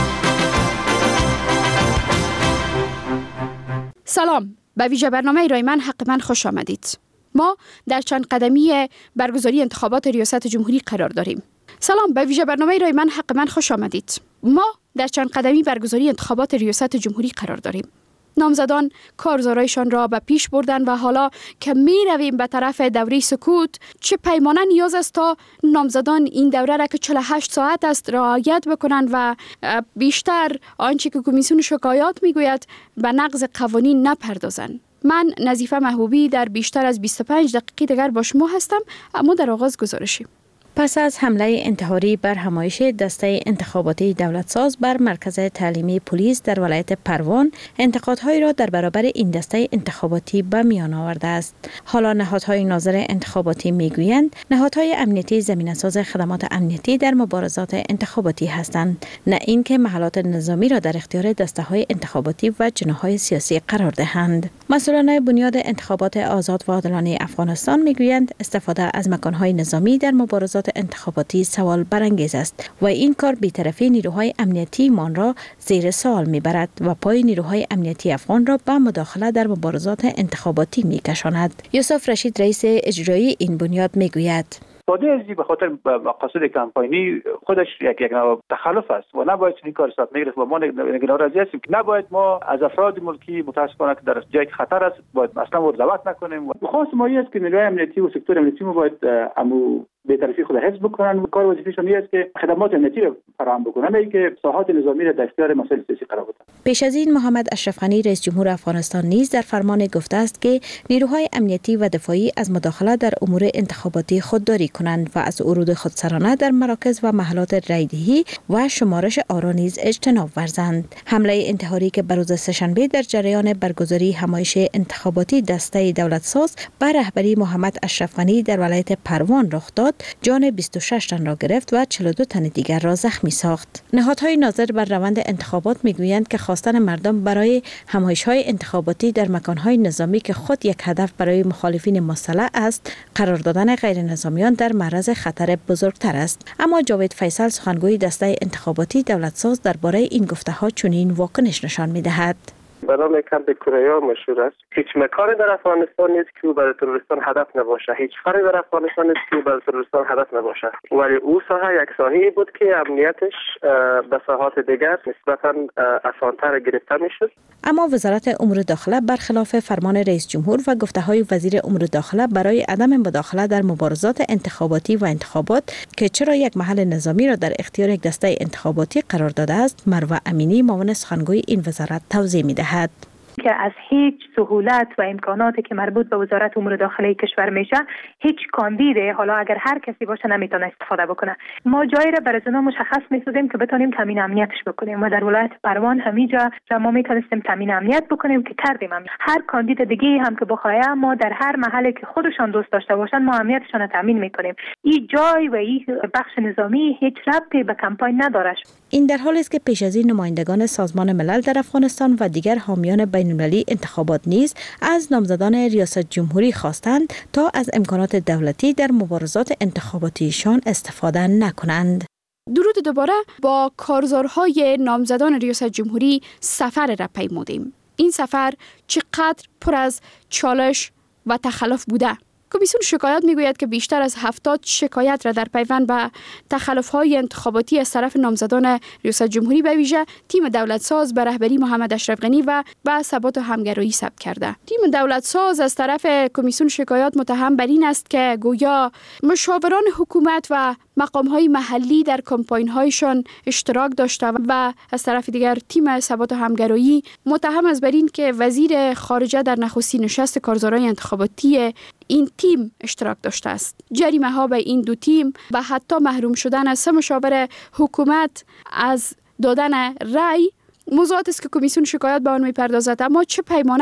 سلام، به ویژه برنامه رأی من حق من خوش آمدید. ما در چند قدمی برگزاری انتخابات ریاست جمهوری قرار داریم. سلام، به ویژه برنامه رأی من حق من خوش آمدید. ما در چند قدمی برگزاری انتخابات ریاست جمهوری قرار داریم. نامزدان کارزارایشان را به پیش بردن و حالا که می رویم به طرف دوره سکوت، چه پیمانه نیاز است تا نامزدان این دوره را که 48 ساعت است رعایت بکنند و بیشتر آنچه که کمیسیون شکایات می گوید به نقض قوانین نپردازند. من نظیفه محبوبی در بیشتر از 25 دقیقه دیگر با شما هستم، اما در آغاز گزارشی. پس از حمله انتحاری بر همایش دسته انتخاباتی دولتساز بر مرکز تعلیمی پلیس در ولایت پروان، انتقادهایی را در برابر این دسته انتخاباتی به میان آورده است. حالا نهادهای ناظر انتخاباتی میگویند نهادهای امنیتی زمینه‌ساز خدمات امنیتی در مبارزات انتخاباتی هستند، نه اینکه محلات نظامی را در اختیار دسته‌های انتخاباتی و جناح‌های سیاسی قرار دهند. مسئولان بنیاد انتخابات آزاد و عادلانه افغانستان میگویند استفاده از مکان‌های نظامی در مبارزات انتخاباتی سوال برانگیز است و این کار بی‌طرفی نیروهای امنیتی مان را زیر سوال میبرد و پای نیروهای امنیتی افغان را به مداخله در مبارزات انتخاباتی میکشاند. یوسف رشید رئیس اجرایی این بنیاد میگوید استفاده از به خاطر مقاصد کمپاینی خودش یک نوع تخلف است و نباید این کار صورت بگیرد و ما ناراضی هستیم که نباید ما از افراد ملکی متاسفانه که در جای خطر است باید اصلا دعوت نکنیم. خاص ما است که نیروهای امنیتی و سکتور امنیتی ما باید بی‌طرفی خود حفظ بکنن. کار وظیفه‌شون است که خدمات امنیتی را فراهم بکنن، نه اینکه ساحات نظامی را در اختیار مسائل سیاسی قرار بدن. پیش از این محمد اشرف غنی رئیس جمهور افغانستان نیز در فرمان گفته است که نیروهای امنیتی و دفاعی از مداخله در امور انتخاباتی خودداری کنند و از ورود خودسرانه در مراکز و محلات رایدهی و شمارش آرا نیز اجتناب ورزند. حمله انتحاری که بروز سه‌شنبه در جریان برگزاری همایش انتخاباتی دسته دولتساز بر رهبری محمد اشرف غنی در ولایت پروان رخ داد، جان 26 تن را گرفت و 42 تن دیگر را زخمی ساخت. نهادهای ناظر بر روند انتخابات میگویند که خواستن مردم برای همایش‌های انتخاباتی در مکان‌های نظامی که خود یک هدف برای مخالفین مسلح است، قرار دادن غیر نظامیان در معرض خطر بزرگتر است. اما جاوید فیصل سخنگوی دسته انتخاباتی دولتساز درباره این گفته‌ها چنین واکنش نشان می‌دهد. به نام کمپ کوریا مشهور است. هیچ مکانی در افغانستان نیست که برای تروریستان هدف نباشه. هیچ فری در افغانستان نیست که برای تروریستان هدف نباشه. ولی او ساحه یک ساحه‌ای بود که امنیتش به ساحات دیگر نسبتاً آسان‌تر گرفته میشد. اما وزارت امور داخله برخلاف فرمان رئیس جمهور و گفته‌های وزیر امور داخله برای عدم مداخله در مبارزات انتخاباتی و انتخابات که چرا یک محل نظامی را در اختیار یک دسته انتخاباتی قرار داده است، مروه امینی معاون سخنگوی این وزارت توضیح می‌دهد. که از هیچ سهولت و امکاناتی که مربوط به وزارت امور داخلی کشور میشه هیچ کاندیده، حالا اگر هر کسی باشه، نمیتونه استفاده بکنه. ما جایی را برای اونا مشخص می‌سازیم که بتونیم تامین امنیتش بکنیم و در ولایت پروان همینجا ما میتونستیم تامین امنیت بکنیم که کردیم. هر کاندید دیگه هم که بخواه ما در هر محلی که خودشان دوست داشته باشن ما امنیتشان رو تامین میکنیم. این جای و این بخش نظامی هیچ ربطی به کمپاین نداره. این در حالی است که پیش از این نمایندگان سازمان ملل در افغانستان و دیگر حامیان بین‌المللی انتخابات نیز از نامزدان ریاست جمهوری خواستند تا از امکانات دولتی در مبارزات انتخاباتیشان استفاده نکنند. درود دوباره با کارزارهای نامزدان ریاست جمهوری سفر را پیمودیم. این سفر چقدر پر از چالش و تخلف بوده. کمیسیون شکایات میگوید که بیشتر از 70 شکایت را در پیوند به تخلف‌های انتخاباتی از طرف نامزدان ریاست جمهوری به ویژه تیم دولتساز به رهبری محمد اشرف غنی و به ثبات و همگرایی ثبت کرده. تیم دولتساز از طرف کمیسیون شکایات متهم بر این است که گویا مشاوران حکومت و مقام‌های محلی در کمپاین‌هایشان اشتراک داشته و از طرف دیگر تیم ثبات و همگرایی متهم است بر این که وزیر خارجه در نخستین نشست کارزارهای انتخاباتی این تیم اشتراک داشته است. جریمه ها به این دو تیم و حتی محروم شدن از 3 مشاور حکومت از دادن رأی موضوعات است که کمیسیون شکایات به آن می‌پردازد. اما چه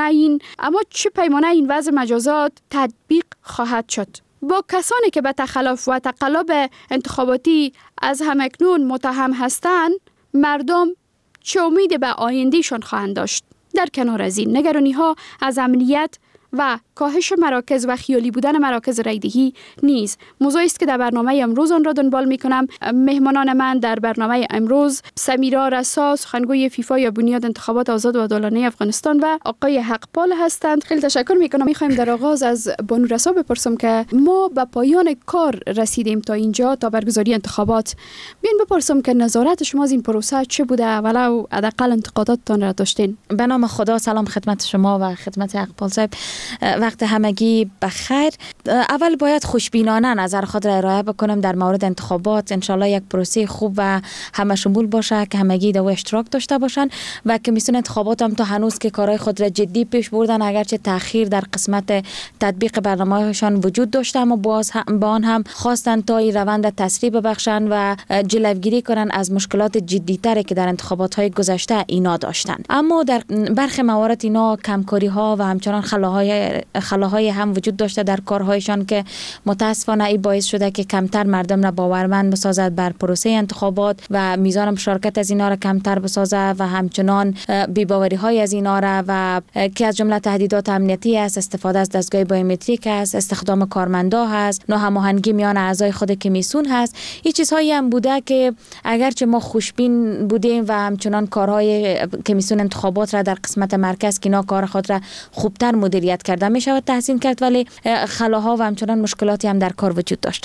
پیمانه این وضع مجازات تطبیق خواهد شد؟ با کسانی که به تخلف و تقلب انتخاباتی از همکنون متهم هستند، مردم چه امید به آیندهشان خواهند داشت؟ در کنار از این نگرانی‌ها از امنیت و کاهش مراکز و خیالی بودن مراکز رایدهی نیز موضوعی است که در برنامه امروز آن را دنبال می‌کنم. مهمانان من در برنامه امروز سمیرا رسا، سخنگوی فیفا یا بنیاد انتخابات آزاد و عادلانه افغانستان و آقای حقپال هستند. خیلی تشکر می‌کنم. می‌خوایم در آغاز از بانو رسا بپرسم که ما به پایان کار رسیدیم تا اینجا، تا برگزاری انتخابات. بیاین بپرسم که نظارت شما از این پروسه چه بوده، ولو حداقل انتقاداتتان را داشتین؟ به نام خدا، سلام خدمت شما و خدمت حقپال صاحب. وقت همگی بخیر. اول باید خوشبینانه نظر خود را ارائه بکنم در مورد انتخابات. انشالله یک پروسه خوب و همه شمول باشه که همگی در اشتراک داشته باشن و کمیسیون انتخابات هم تا هنوز که کارهای خود را جدی پیش بردن، اگرچه تأخیر در قسمت تطبیق برنامه‌هاشان وجود داشته، اما باز با آن هم خواستن تا این روند تسریع ببخشن و جلوگیری کنن از مشکلات جدی‌تری که در انتخابات‌های گذشته اینا داشتن. اما در برخی موارد اینا کمکاری‌ها و همچنان خلاهای هم وجود داشته در کارهایشان که متاسفانه این باعث شده که کمتر مردم را باورمند بسازد بر پروسه انتخابات و میزان مشارکت از اینا را کمتر بسازه و همچنان بی‌باوری های از اینا را و که از جمله تهدیدات امنیتی است، استفاده از دستگاه بایومتریک است، استخدام کارمندا هست، ناهماهنگی میان اعضای خود کمیسیون هست. این چیزهایی هم بوده که اگرچه ما خوشبین بودیم و همچنان کارهای کمیسیون انتخابات را در قسمت مرکز که اینا کار خود را خوبتر مدیریت کرده می شود تحسین کرد، ولی خلاها و همچنان مشکلاتی هم در کار وجود داشته.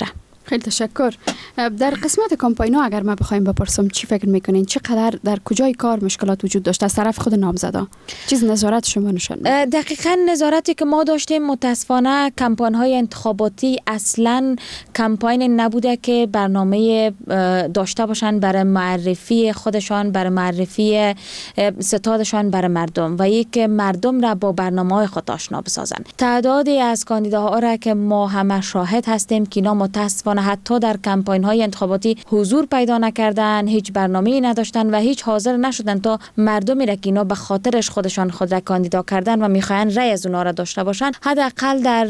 خیلی تشکر. در قسمت کمپاین‌ها اگر ما بخوایم بپرسم چی فکر میکنین چقدر در کجای کار مشکلات وجود داشت از طرف خود نامزدا؟ چیز نظارت شما نشون میده؟ دقیقاً نظارتی که ما داشتیم متاسفانه کمپاین‌های انتخاباتی اصلاً کمپاین نبوده که برنامه داشته باشن برای معرفی خودشان، برای معرفی ستادشان برای مردم و یک مردم را با برنامه‌های خود آشنا بسازن. تعدادی از کاندیداها را که ما همه شاهد هستیم که اینا متاسفانه حتی در کمپاین‌های انتخاباتی حضور پیدا نکردن، هیچ برنامه‌ای نداشتن و هیچ حاضر نشدن تا مردمی را که اینا به خاطرش خودشان خود را کاندیدا کردن و می‌خواهند رأی از اونها را داشته باشن، حداقل در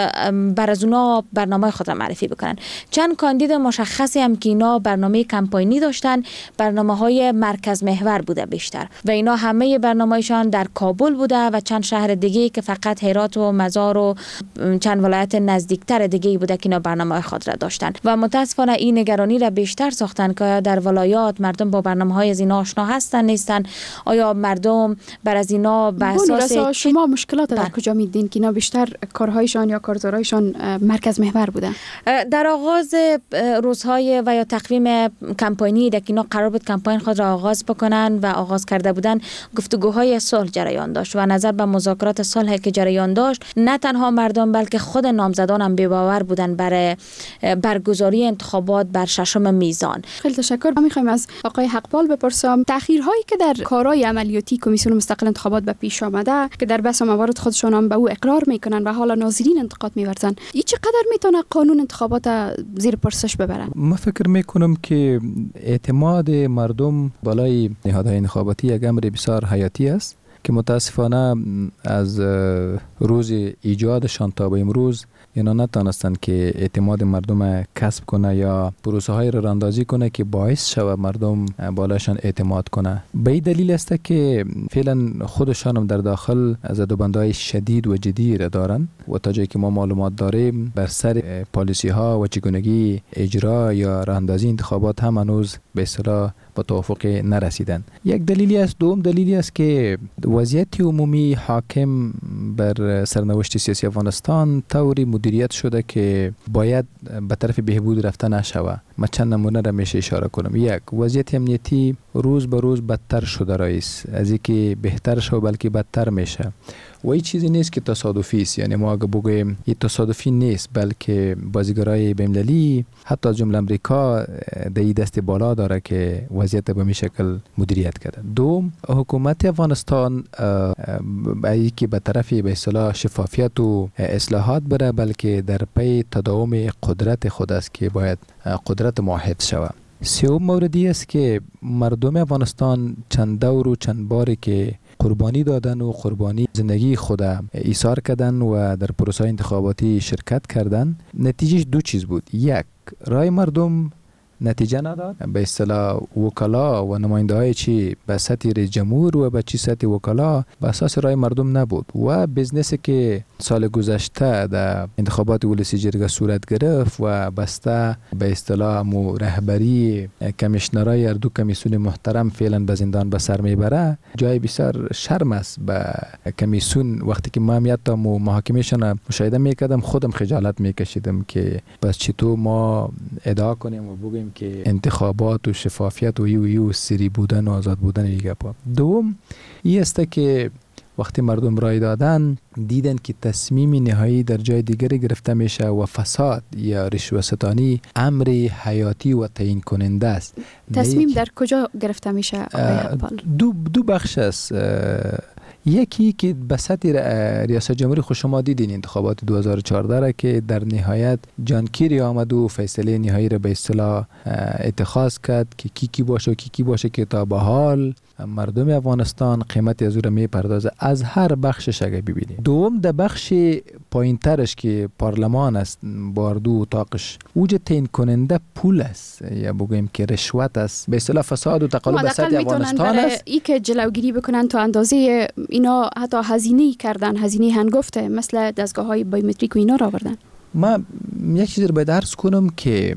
بر از اونها برنامه خود را معرفی بکنن. چند کاندید مشخصی هم که اینا برنامه کمپاینی داشتن، برنامه‌های مرکز محور بوده بیشتر و اینا همه برنامه‌شان در کابل بوده و چند شهر دیگه که فقط هرات و مزار و چند ولایت نزدیکتر دیگه بوده که اینا برنامه خود را داشتن و متاسفانه این نگرانی را بیشتر ساختن که آیا در ولایات مردم با برنامه‌های از اینا آشنا هستن نیستن، آیا مردم بر از اینا به اساس شما مشکلات در کجا میدین که اینا بیشتر کارهایشان یا کارزارهایشان مرکز محور بوده؟ در آغاز روزهای و یا تقویم کمپاینی که اینا قرار بود کمپاین خود را آغاز بکنن و آغاز کرده بودن، گفتگوهای صلح جریان داشت و نظر به مذاکرات صلح که جریان داشت نه تنها مردم بلکه خود نامزدان هم بی‌باور بودن برای برگزاری انتخابات بر 6 میزان. خیلی تشکر. ما می‌خوایم از آقای حقپال بپرسم تأخیرهایی که در کارهای عملیاتی کمیسیون مستقل انتخابات به پیش آمده که در بس موارد خودشون هم به او اقرار میکنن و حالا ناظرین انتقاد می‌ورزن، این چقدر میتونه قانون انتخابات زیر پرسش ببره؟ من فکر میکنم که اعتماد مردم بالای نهادهای انتخاباتی یک امر بسیار حیاتی است که متاسفانه از روز ایجادشان تا به امروز اینا نتانستند که اعتماد مردم کسب کنه یا پروسه های را راندازی کنه که باعث شود مردم بالاشان اعتماد کنه. به این دلیل است که فعلا خودشان هم در داخل زدوبندهای شدید و جدی را دارن و تا جایی که ما معلومات داریم بر سر پالیسی ها و چگونگی اجرا یا راندازی انتخابات هم هنوز به اصطلاح با توافق نرسیدن. یک دلیلی است. دوم دلیلی است که وضعیت عمومی حاکم بر سرنوشت سیاسی افغانستان طوری مدیریت شده که باید به طرف بهبود رفته نشود. من چند نمونه را میشه اشاره کنم. یک، وضعیت امنیتی روز به روز بدتر شده رئیس، از اینکه بهتر شو بلکه بدتر میشه و این چیزی نیست که تصادفی است. یعنی ما اگه بگوییم این تصادفی نیست بلکه بازیگرای بین‌المللی حتی از جمله امریکا در این دست بالا داره که وضعیت به این شکل مدیریت کرده. دوم، حکومت افغانستان برای که به طرف به اصطلاح شفافیت و اصلاحات بره بلکه در پی تداوم قدرت خود است که باید قدرت موحد شود. سوم موردی است که مردم افغانستان چند دور و چند باری که قربانی دادن و قربانی زندگی خود ایثار کردن و در پروسه انتخاباتی شرکت کردن، نتیجهش دو چیز بود. یک، رای مردم نتیجه نداد، به اصطلاح وکلا و نماینده های چی به سطح رئیس جمهور و به چی سطح وکلا به اساس رای مردم نبود و بزنسی که سال گذشته در انتخابات ولسی جرگه صورت گرفت و بسته به اصطلاح رهبری کمیشنرای اردو کمیسیون محترم فعلا به زندان به سر میبره، جای بسیار شرم است به کمیسیون. وقتی که ما میاد تا محاکمهشان مشاهده میکردم خودم خجالت میکشیدم که بس چطور ما ادعا کنیم و بگیم که انتخابات و شفافیت و یو سری بودن و آزاد بودن دیگه. دوم این است که وقتی مردم رای دادن دیدن که تصمیم نهایی در جای دیگری گرفته میشه و فساد یا رشوه‌ستانی امر حیاتی و تعیین کننده است. تصمیم در کجا گرفته میشه؟ دو بخش است. یکی که به سطح ریاست جمهوری خود شما دیدین انتخابات 2014 را که در نهایت جان کیری آمد و فیصله نهایی را به اصطلاح اتخاذ کرد که کی باشه که تا به حال مردم افغانستان قیمت از او را میپردازه از هر بخشش اگه ببینید. دوم در بخش پایینترش که پارلمان است با اردو اتاقش اوج تعیین کننده پول است یا بگویم که رشوت است، به اصطلاح فساد و تقلب به سطح افغانستان است. ای که جلوگیری بکنن تا اندازه اینا حتی هزینه کردن، هزینه هنگفته مثل دستگاه های بایومتریک و اینا را آوردن. ما یک چیز رو باید عرض کنم که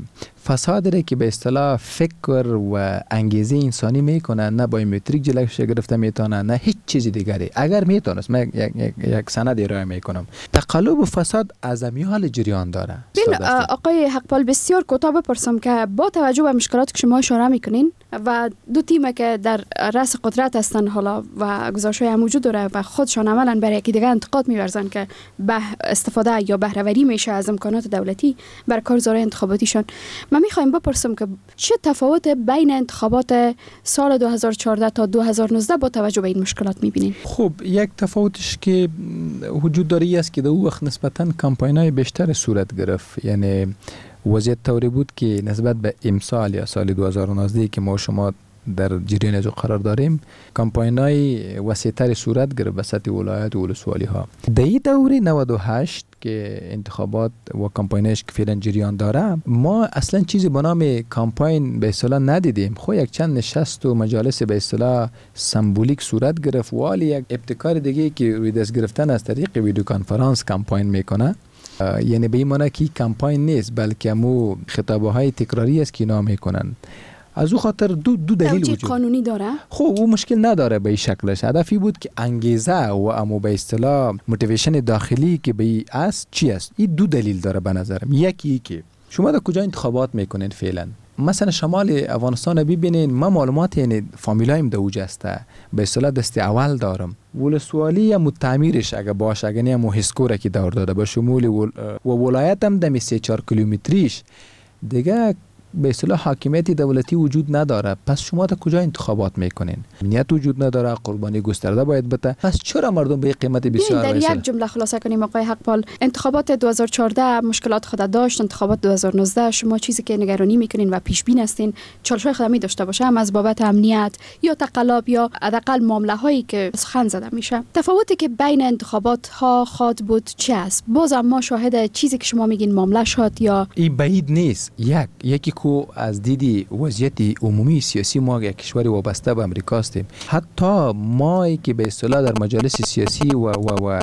فساد را که به اصطلاح فکر و انگیزه انسانی میکنه، نه بایومتریک جلوش گرفته میتونه نه هیچ چیز دیگری. اگر میتونست من یک سند ارائه میکنم. تقلب و فساد از حال جریان داره. آقای حقپال بسیار کوتاه بپرسم که با توجه به مشکلاتی که شما اشاره میکنین و دو تیم که در رأس قدرت هستن حالا و گزارش‌های هم وجود داره و خودشان عملاً برای یکی دیگه انتقاد می‌ورزن که به استفاده یا بهره‌وری میشه از امکانات دولتی بر کارزارهای انتخاباتیشان. من می‌خوایم بپرسم که چه تفاوت بین انتخابات سال 2014 تا 2019 با توجه به این مشکلات می‌بینین؟ خب یک تفاوتش که وجود داره است که در اون وقت نسبتاً کمپاین‌های بیشتر صورت گرفت. یعنی وضعیت طوری بود که نسبت به امسال یا سال 2019 که ما شما در جریان از قرار داریم کمپاین‌های وسیع‌تر صورت گرفت به سطح ولایت و ولسوالی‌ها. در این دوره 98 که انتخابات و کمپاینش که فعلا جریان داره، ما اصلا چیزی به نام کمپاین به اصطلاح ندیدیم. خب یک چند نشست و مجالس به اصطلاح سمبولیک صورت گرفت، ولی یک ابتکار دیگه که روی دست گرفتن از طریق ویدیو کنفرانس کمپاین میکنه. یعنی به این معنی که کمپاین نیست بلکه مو خطابه های تکراری است که اینا میکنن. از او خاطر دو دلیل وجود قانونی داره. خب او مشکل نداره به این شکلش. هدفی بود که انگیزه و امو به اصطلاح موتیویشن داخلی که به است چی است. این دو دلیل داره به نظرم. یکی که شما در کجا انتخابات میکنین فعلا، مثلا شمال افغانستان ببینین، ما معلومات یعنی فامیلایم در اوج است به اصطلاح دست اول دارم. ولسوالی یا تعمیرش اگه باشه، اگه نه مو هسکوره که دور داده با شمول و ولایت هم دمی 3-4 کیلومتریش دیگه به اصطلاح حاکمیت دولتی وجود نداره. پس شما تا کجا انتخابات میکنین؟ امنیت وجود نداره، قربانی گسترده باید بده. پس چرا مردم به قیمت بسیار در یک جمله خلاصه کنیم آقای حقپال، انتخابات 2014 مشکلات خود داشت، انتخابات 2019 شما چیزی که نگرانی میکنین و پیش بین هستین چالش‌های خدمتی داشته باشه، هم از بابت امنیت یا تقلب یا حداقل معامله هایی که سخن زده میشه. تفاوتی که بین انتخابات ها خواد بود چی است؟ بازم ما شاهد چیزی که شما میگین معامله شد یا این بعید نیست. یکی کو از دیدی وضعیت عمومی سیاسی ما یک کشور وابسته به امریکا هستیم. حتی ما که به اصطلاح در مجالس سیاسی و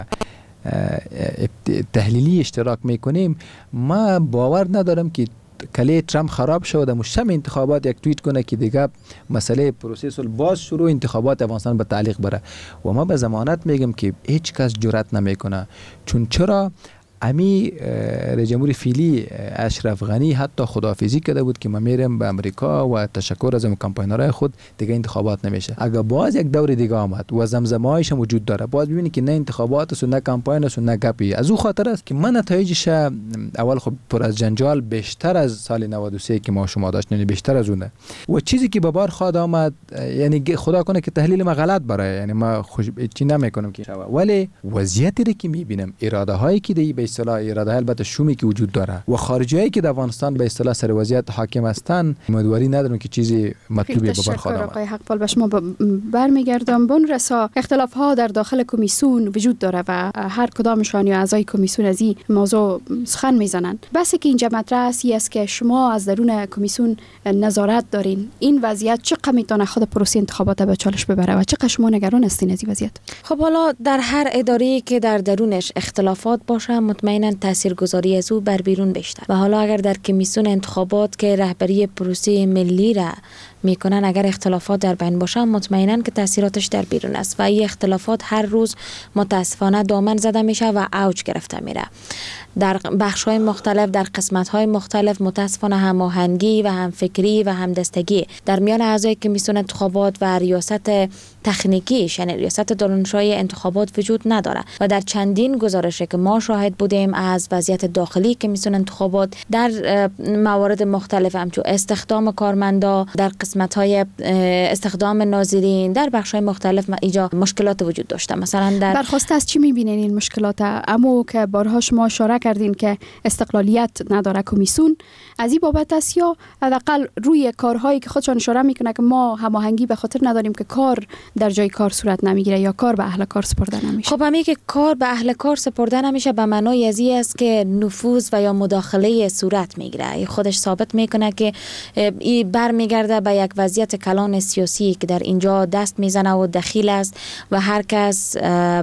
تحلیلی اشتراک میکنیم، ما باور ندارم که کلی ترامپ خراب شد و شم انتخابات یک توییت کنه که دیگه مسئله پروسس باز شروع انتخابات افغانستان به تعلیق بره. و ما به ضمانت میگم که هیچ کس جرئت نمیکنه. چرا امی رئیس جمهور فعلی اشرف غنی حتی خداحافظی کرده بود که ما میرم به امریکا و تشکر از کمپاینرهای خود دیگه انتخابات نمیشه. اگر باز یک دور دیگه آمد و زمزمه‌هایش هم وجود داره، باز ببینید که نه انتخابات است و نه کمپاین است و نه گپی. از او خاطر است که من نتایجش اول خب پر از جنجال بیشتر از سال 93 که ما شما داشتیم، یعنی بیشتر از اونه. و چیزی که به بار خواد آمد، یعنی خدا کنه که تحلیل ما غلط برای، یعنی ما خوش چی نمیکنم که ولی وضعیتی که میبینم، اراده هایی که به اصطلاح اراده البته شومی که وجود داره و خارجیایی که در افغانستان به اصطلاح سر وضعیت حاکم هستن، امیدواری ندارم که چیزی مطلوبی به بار خواهد آمد. آقای حقپال به شما برمیگردم. بون رسا اختلاف ها در داخل کمیسیون وجود داره و هر کدامشان یا اعضای کمیسیون از این موضوع سخن میزنن. بس که اینجا مطرح است که شما از درون کمیسیون نظارت دارین، این وضعیت چقدر میتونه خود پروسه انتخابات به چالش ببره و چقدر شما نگران هستین از این وضعیت؟ خب حالا در هر اداره‌ای که در درونش اختلافات باشه، مطمئنا تاثیرگذاری از او بر بیرون بیشتر. و حالا اگر در کمیسیون انتخابات که رهبری پروسه ملی را میکنن اگر اختلافات در بین باشه، مطمئنا که تاثیراتش در بیرون است و این اختلافات هر روز متاسفانه دامن زده میشه و اوج گرفته میره. در بخش‌های مختلف، در قسمت‌های مختلف متاسفانه هماهنگی و همفکری و همدستگی در میان اعضای کمیسیون انتخابات و ریاست تکنیکیش، یعنی ریاست دانشجوی انتخابات وجود نداره و در چندین گزارشی که ما شاهد بودیم از وضعیت داخلی کمیسیون انتخابات در موارد مختلف، همچون استخدام کارمندا، در قسمت‌های استخدام ناظرین، در بخش‌های مختلف اینجا مشکلات وجود داشته. مثلا در برخواسته از چی می‌بینین این مشکلات؟ اما که بارها شما اشاره کردین که استقلالیت نداره کمیسیون، از این بابت است یا حداقل روی کارهایی که خودشان اشاره میکنه که ما هماهنگی به خاطر نداریم که کار در جای کار صورت نمیگیره یا کار به اهل کار سپرده نمیشه؟ خب همین که کار به اهل کار سپرده نمیشه به معنای از این است که نفوذ و یا مداخله صورت میگیره. خودش ثابت میکنه که این برمیگرده به یک وضعیت کلان سیاسی که در اینجا دست میزنه و دخیل است و هر کس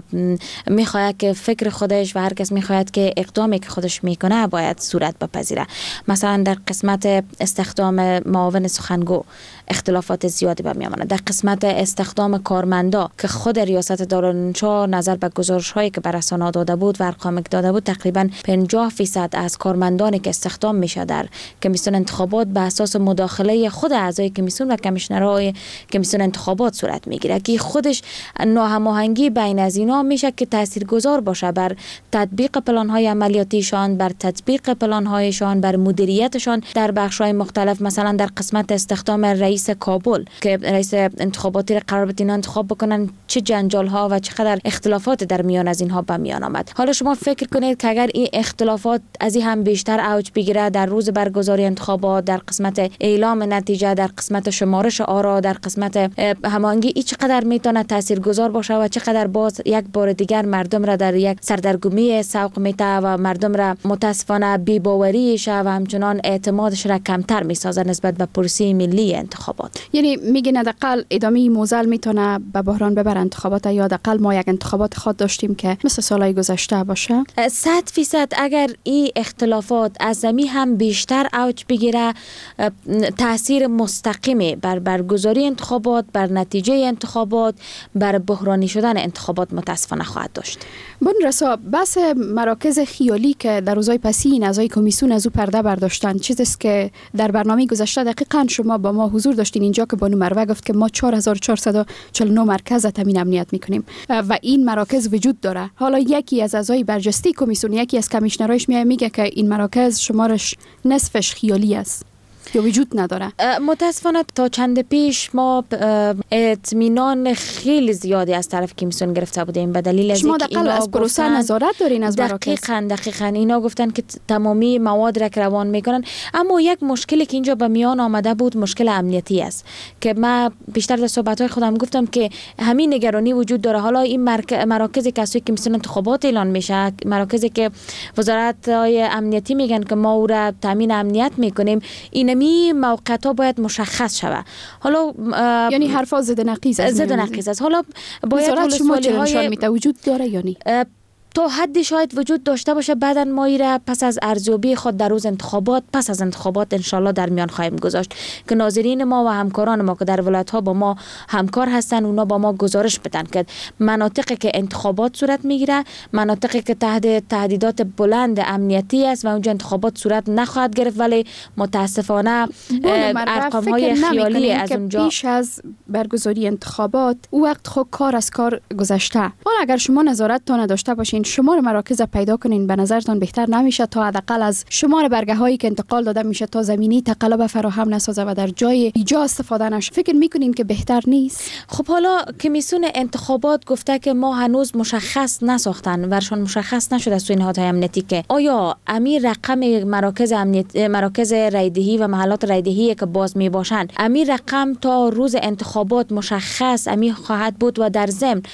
میخواهد که فکر خودش و هر کس میخواهد که اقدامی که خودش میکنه باید صورت بپذیره. مثلا در قسمت استخدام معاون سخنگو اختلافات زیادی به میامانه. در قسمت استخدام کارمندا که خود ریاست دارالانشا نظر به گزارش هایی که بر رسانه‌ها داده بود و ارقامی که داده بود، تقریبا 50% از کارمندانی که استخدام میشه در کمیسیون انتخابات به اساس مداخله خود اعضای کمیسیون و کمیشنرهای کمیسیون انتخابات صورت میگیره که خودش ناهماهنگی بین از اینا میشه که تاثیرگذار باشه بر تطبیق پلان های عملیاتیشان، بر تطبیق پلان هایشان، بر مدیریتشان در بخش های مختلف. مثلا در قسمت استخدام رئیس کابل که رئیس انتخاباتی را قرار بود اینا انتخاب بکنن، چه جنجال ها و چقدر اختلافات در میان از اینها به میان آمد. حالا شما فکر کنید که اگر این اختلافات از این هم بیشتر اوج بگیره در روز برگزاری انتخابات، در قسمت اعلام نتیجه، در قسمت شمارش آرا، در قسمت هماهنگی، این چقدر میتونه تاثیرگذار باشه و چقدر باز یک بار دیگر مردم را در یک سردرگمی سوق میته و مردم را متاسفانه بی‌باوریش و همچنان اعتمادش را کمتر میسازه نسبت به پروسه ملی انتخابات. یعنی میگین حداقل ادامه موزل میتونه به بحران ببره انتخابات، یا حداقل ما یک انتخابات خود داشتیم که مثل سالهای گذشته باشه؟ 100% اگر این اختلافات از زمین هم بیشتر اوج بگیره، تاثیر مستقیمی بر برگزاری انتخابات، بر نتیجه انتخابات، بر بحرانی شدن انتخابات متاسفانه خواهد داشت. بون رسا بس مراکز خیالی که در روزهای پسین اعضای کمیسیون از او پرده برداشتن، چیزی است که در برنامه گذشته دقیقاً شما با ما حضور داشتین اینجا که بانو مروه گفت که ما 4449 مرکز تامین امنیت میکنیم و این مراکز وجود داره. حالا یکی از اعضای برجسته کمیسیون، یکی از کمیشنرایش میگه که این مراکز شمارش نصفش خیالی است یا وجود نداره. متاسفانه تا چند پیش ما اطمینان خیلی زیادی از طرف کمیسیون گرفته بودیم به دلیل از اینکه شما از پروسه نظارت دارین از مراکز. دقیقاً اینا گفتن که تمامی مواد را که روان میکنن، اما یک مشکلی که اینجا به میان آمده بود مشکل امنیتی است که من بیشتر در صحبت‌های خودم گفتم که همین نگرانی وجود داره. حالا این مراکزی که از کمیسیون انتخابات اعلان میشه، مراکزی که وزارت‌های امنیتی میگن که ما او را تامین امنیت میکنیم، اینمی موقعیت‌ها باید مشخص شود. حالا یعنی حرفا ضد نقیض است. حالا باید شما چه نشان میده وجود داره یا نه؟ تا حدی شاید وجود داشته باشه. بعداً ما ایره پس از ارزیابی خود در روز انتخابات، پس از انتخابات انشالله در میان خواهیم گذاشت که ناظرین ما و همکاران ما که در ولایت‌ها با ما همکار هستن اونا با ما گزارش بدن که مناطقی که انتخابات صورت میگیره، مناطقی که تحت تهدیدات بلند امنیتی است و اونجا انتخابات صورت نخواهد گرفت، ولی متاسفانه ارقام‌های خیالی از اونجا پیش از برگزاری انتخابات او وقت خود کار از کار گذشته. حالا اگر شما نظارت تا نداشته باشین، شمار مراکز پیدا کنین، به نظرتان بهتر نمیشه تا حداقل از شمار برگه هایی که انتقال داده میشه تا زمینی تقلب فراهم نسازه و در جای ایجا استفاده نشه؟ فکر میکنین که بهتر نیست؟ خب حالا کمیسیون انتخابات گفته که ما هنوز مشخص نساختن، ورشان مشخص نشده از سوی نهادهای امنیتی که آیا امیر رقم مراکز رایدهی و محلات رایدهی که باز می باشن، امیر رقم تا روز انتخابات مشخص امیر خواهد بود و در ضمن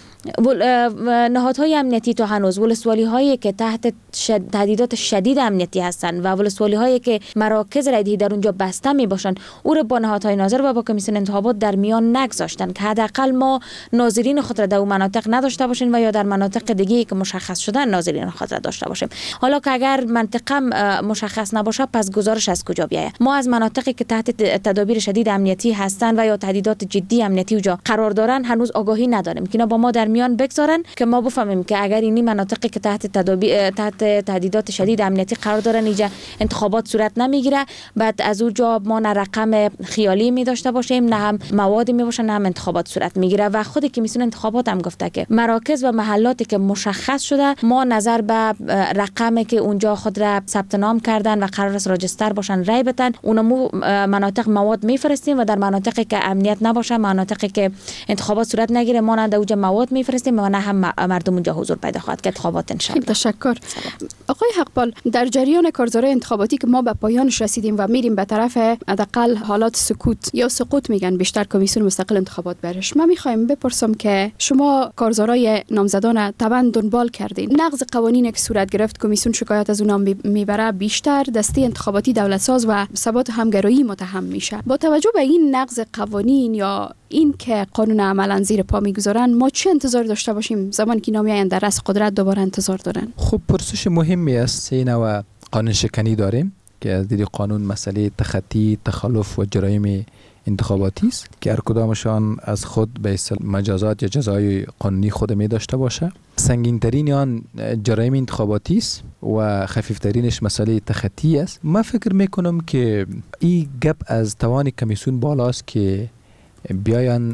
نهادهای امنیتی تا هنوز ولسوالی هایی که تحت تهدیدات شدید امنیتی هستند و ولسوالی هایی که مراکز رایدهی در اونجا بسته می باشن، او را با نهادهای ناظر و با کمیسیون انتخابات در میان نگذاشتن که حداقل ما ناظرین خود را در اون مناطق نداشته باشیم و یا در مناطق دیگه که مشخص شدن ناظرین خود را داشته باشیم. حالا که اگر منطقه مشخص نباشه، پس گزارش از کجا بیاید؟ ما از مناطقی که تحت تدابیر شدید امنیتی هستند و یا تهدیدات جدی امنیتی اونجا قرار دارن هنوز آگاهی نداریم که اینا با ما در میان بگذارن که ما بفهمیم که اگر اینی مناطقی که تحت تهدیدات شدید امنیتی قرار دارن اینجا انتخابات صورت نمیگیره، بعد از اونجا ما نه رقم خیالی می داشته باشیم، نه هم مواد می باشه، نه هم انتخابات صورت میگیره. و خود کمیسیون انتخابات هم گفته که مراکز و محلاتی که مشخص شده ما نظر به رقمی که اونجا خود را ثبت نام کردن و قرار است راجستر باشن رای بدن، اونمو مناطق مواد میفرستیم و در مناطقی که امنیت نباشه، مناطقی که انتخابات صورت نگیره، ما نه در اونجا مواد میفرستیم و نه هم مردم اونجا حضور پیدا خواهد کرد انتخابات ان شاء الله. تشکر. آقای حقپال، در جریان کارزارهای انتخاباتی که ما به پایانش رسیدیم و میریم به طرف حداقل حالات سکوت یا سقوط میگن بیشتر کمیسیون مستقل انتخابات برش، من میخوایم بپرسم که شما کارزارهای نامزدان طبعا دنبال کردین، نقض قوانین که صورت گرفت کمیسیون شکایت از اونها میبره، بیشتر دسته انتخاباتی دولت ساز و ثبات همگرایی متهم میشه. با توجه به این نقض قوانین یا این که قانون عملا زیر پا میگذارن، ما چه انتظار داشته باشیم زمانی که نامی در رأس قدرت دوباره انتظار دارن؟ خب پرسش مهمی است. این نوع قانون شکنی داریم که از دید قانون مسئله تخطی، تخلف و جرایم انتخاباتی است که هر کدامشان از خود به مجازات یا جزای قانونی خود می داشته باشه. سنگین ترین آن جرایم انتخاباتی است و خفیف ترینش مسئله تخطی است. من فکر میکنم که این گپ از توان کمیسیون بالاست که بیاین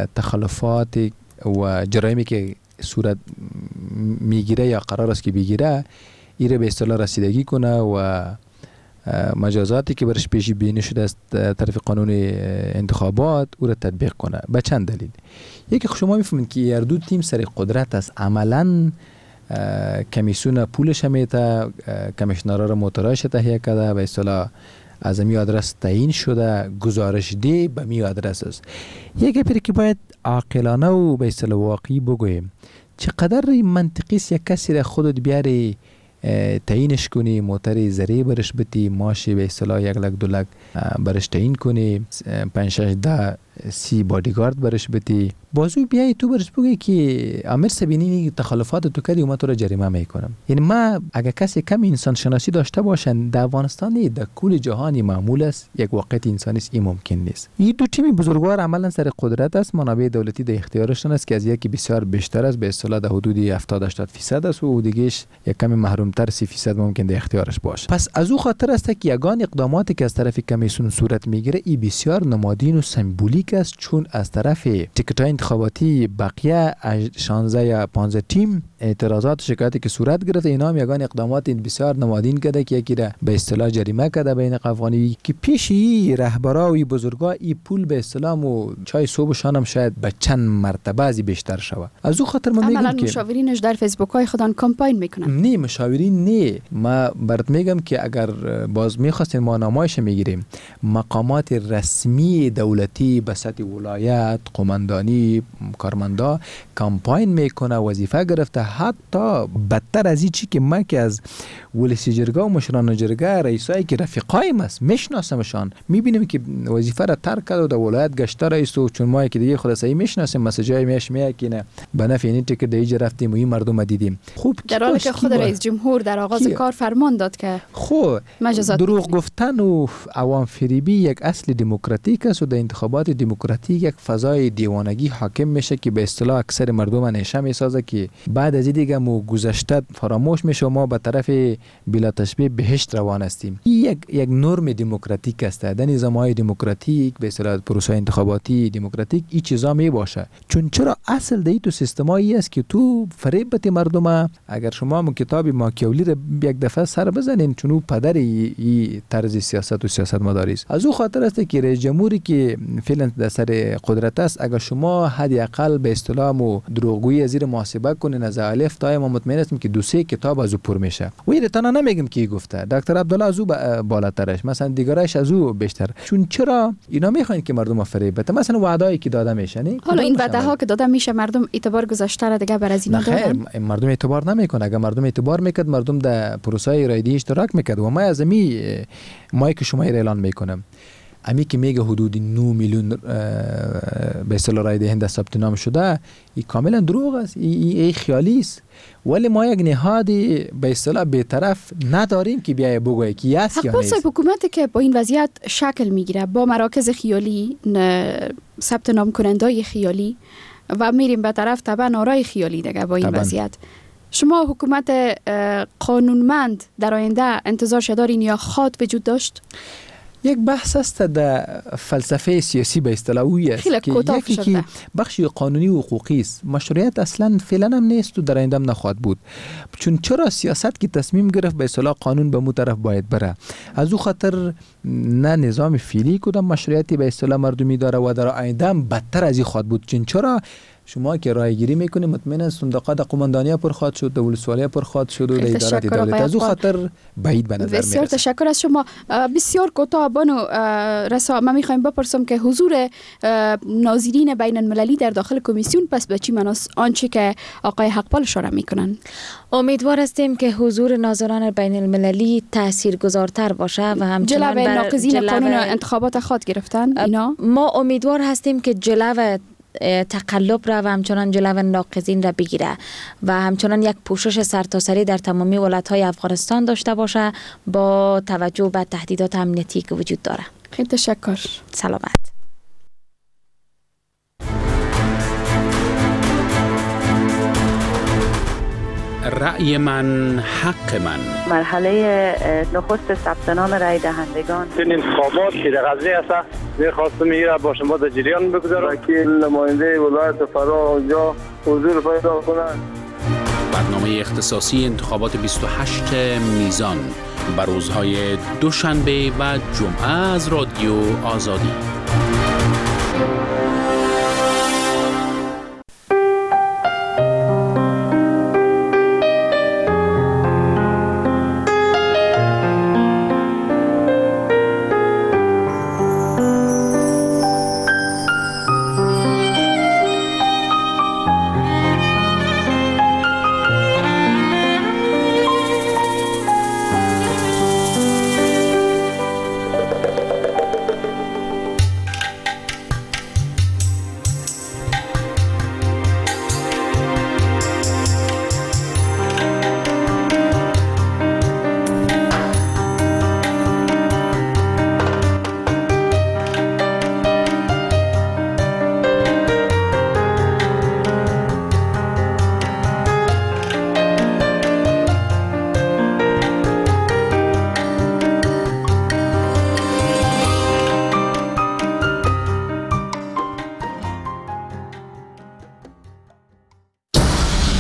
تخلفات و جرایمی که صورت میگیره یا قرار است که بگیره ایره به اصطلاح رسیدگی کنه و مجازاتی که برش پیشی بینی شده از طرف قانون انتخابات او را تطبیق کنه. به چند دلیل. یکی شما میفهمید که هر دو تیم سر قدرت است، عملا کمیسیون پولش همیتا کمیشنرها را موتورایش تهیه کرده، به اصطلاح از می آدرس تعیین شده، گزارش دی به می آدرس است. یک گپی که باید عاقلانه و به اصطلاح واقعی بگویم، چقدر منطقی است یک کسی را خودت بیاری تعیینش کنی، موتر زری برش بتی، ماشی به اصطلاح 1 لک 2 لک برش تعیین کنی، 5 6 10 30 بادیگارد برش بتی، بازو بیایی تو برش بگی که امیر سبینی تخلفات تو کردی و من تو را جریمه میکنم. یعنی ما اگر کسی کم انسان شناسی داشته باشن در افغانستان در کل جهانی معمول است، یک واقعیت انسانی است، این ممکن نیست. این دو تیم بزرگوار عملا سر قدرت است، منابع دولتی در اختیارشون است که از یکی بسیار بیشتر است، به اصطلاح در حدود 70-80% است و دیگهش یک کمی محرومتر 30% ممکن در اختیارش باشه. پس از او خاطر است که یگان اقداماتی که از طرف کمیسیون صورت میگیره این بسیار نمادین و سمبولیک است، چون از طرف تیکت‌های انتخاباتی بقیه 16 یا 15 تیم اعتراضات شکایتی که صورت گرفته، اینا هم یگان اقدامات بسیار نمادین کرده که یکی را به اصطلاح جریمه کرده بین افغانی که پیشی رهبرا و بزرگا این پول به اصطلاح و چای صبحشان هم شاید به چند مرتبه از بیشتر شود. از او خاطر من میگم که مشاورینش در فیسبوک های خودان کمپاین میکنن. نه مشاورین نه، ما برات میگم که اگر باز میخواستین ما نمایش میگیریم، مقامات رسمی دولتی به سطح ولایت، قماندانی، کارمندا کمپاین میکنه، وظیفه گرفته. حتی بدتر از این چی که ما که از ولسی جرگه و مشران جرگه رئیسایی که رفیقایم است میشناسمشان، میبینیم که وظیفه را ترک کرد و در ولایت گشته رئیس و چون ما که دیگه خود سعی میشناسیم مسیجای میش میکنه به نفع این که دیگه رفتیم و این مردم دیدیم. خوب در حالی که خود رئیس جمهور در آغاز کار فرمان داد که خب دروغ گفتن و عوام فریبی یک اصل دموکراتیک است و در انتخابات دموکراتیک یک فضای دیوانگی حاکم میشه که به اصطلاح اکثر مردم انیشه میسازه که بعد از دیگه مو گذشته فراموش میشه، ما به طرف بلا تشبیه بهشت روان هستیم. این یک نرم دموکراتیک است. در نظام‌های دموکراتیک به اصطلاح پروسه انتخاباتی دموکراتیک این چیزا می باشه. چون چرا اصل دی تو سیستمایی است که تو فریب بده مردم. اگر شما مو کتاب ماکیاولی رو یک دفعه سر بزنین، چون او پدر این طرز سیاست و سیاست مداری است. از او خاطر است که رئیس جمهوری که فعلا در سر قدرت است، اگر شما حداقل به اصطلاح مو دروغگویی زیر محاسبه کنین از الف تا ما مطمئن هستیم که 2-3 کتاب از او پر میشه. و این تنها نمیگم که گفته دکتر عبدالله از او بالاترش، مثلا دیگرش از او بیشتر. چون چرا اینا میخواین که مردم فریب بده؟ مثلا وعده‌ای که داده میشه نه، حالا این وعده‌ها که داده میشه مردم اعتبار گذاشته را دیگه بر از اینا دارن. مردم اعتبار نمیکنه. اگر مردم اعتبار میکرد مردم در پروسه ارائه اشتراک میکرد. و ما از ما که شما اعلان میکنم امی که میگه حدود 9 میلیون به اصطلاح رای دهنده ثبت نام شده، این کاملا دروغ است، این خیالی است. ولی ما یک نهاد به اصطلاح بی‌طرف نداریم که بیای بگویه که است یا نیست. حکومتی که با این وضعیت شکل میگیره با مراکز خیالی، ثبت نام کنندای خیالی و میریم به طرف طبعا آرای خیالی دیگه با این وضعیت، شما حکومت قانونمند در آینده انتظار دارین یا خواهد وجود داشت؟ یک بحث است در فلسفه سیاسی به اصطلاح اویی است که یکی که بخشی قانونی و حقوقی است، مشروعیت اصلا فعلا هم نیست و در آینده هم نخواهد بود. چون چرا سیاست که تصمیم گرفت به اصطلاح قانون به مو طرف باید بره، از او خاطر نه نظام فعلی کدام مشروعیتی به اصطلاح مردمی داره و در آینده هم بدتر از این خواهد بود. چون چرا شما که رای گیری میکنید مطمئنا صندوقات قوماندانی پر خواهد شد، ولسوالی پر خواهد شد و ادارات دولت. از او خطر بعید به نظر میرسه. بسیار تشکر از شما. بسیار کوتاه بانو رسا، ما میخوایم بپرسم که حضور ناظرین بین المللی در داخل کمیسیون پس به چی معناست آنچه که آقای حقپال اشاره میکنن؟ امیدوار هستیم که حضور ناظران بین المللی تاثیرگذارتر باشه و همچنان جلوه ناقضین قانون انتخابات خود گرفتن اینا. ما امیدوار هستیم که جلوه تقلب را و همچنان جلوه ناقضین را بگیره و همچنان یک پوشش سرتاسری در تمامی ولایت‌های افغانستان داشته باشه با توجه به تهدیدات امنیتی که وجود داره. خیلی تشکر. سلامت. رأی من حق من. مرحله نخست ثبت نام رای دهندگان. این انتخابات که در قضیه است می‌خواستم میره با شما در جریان بگذارم. وکیل نماینده ولایت فرا اونجا حضور پیدا کنند. برنامه اختصاصی انتخابات 28 میزان بر روزهای دوشنبه و جمعه از رادیو آزادی.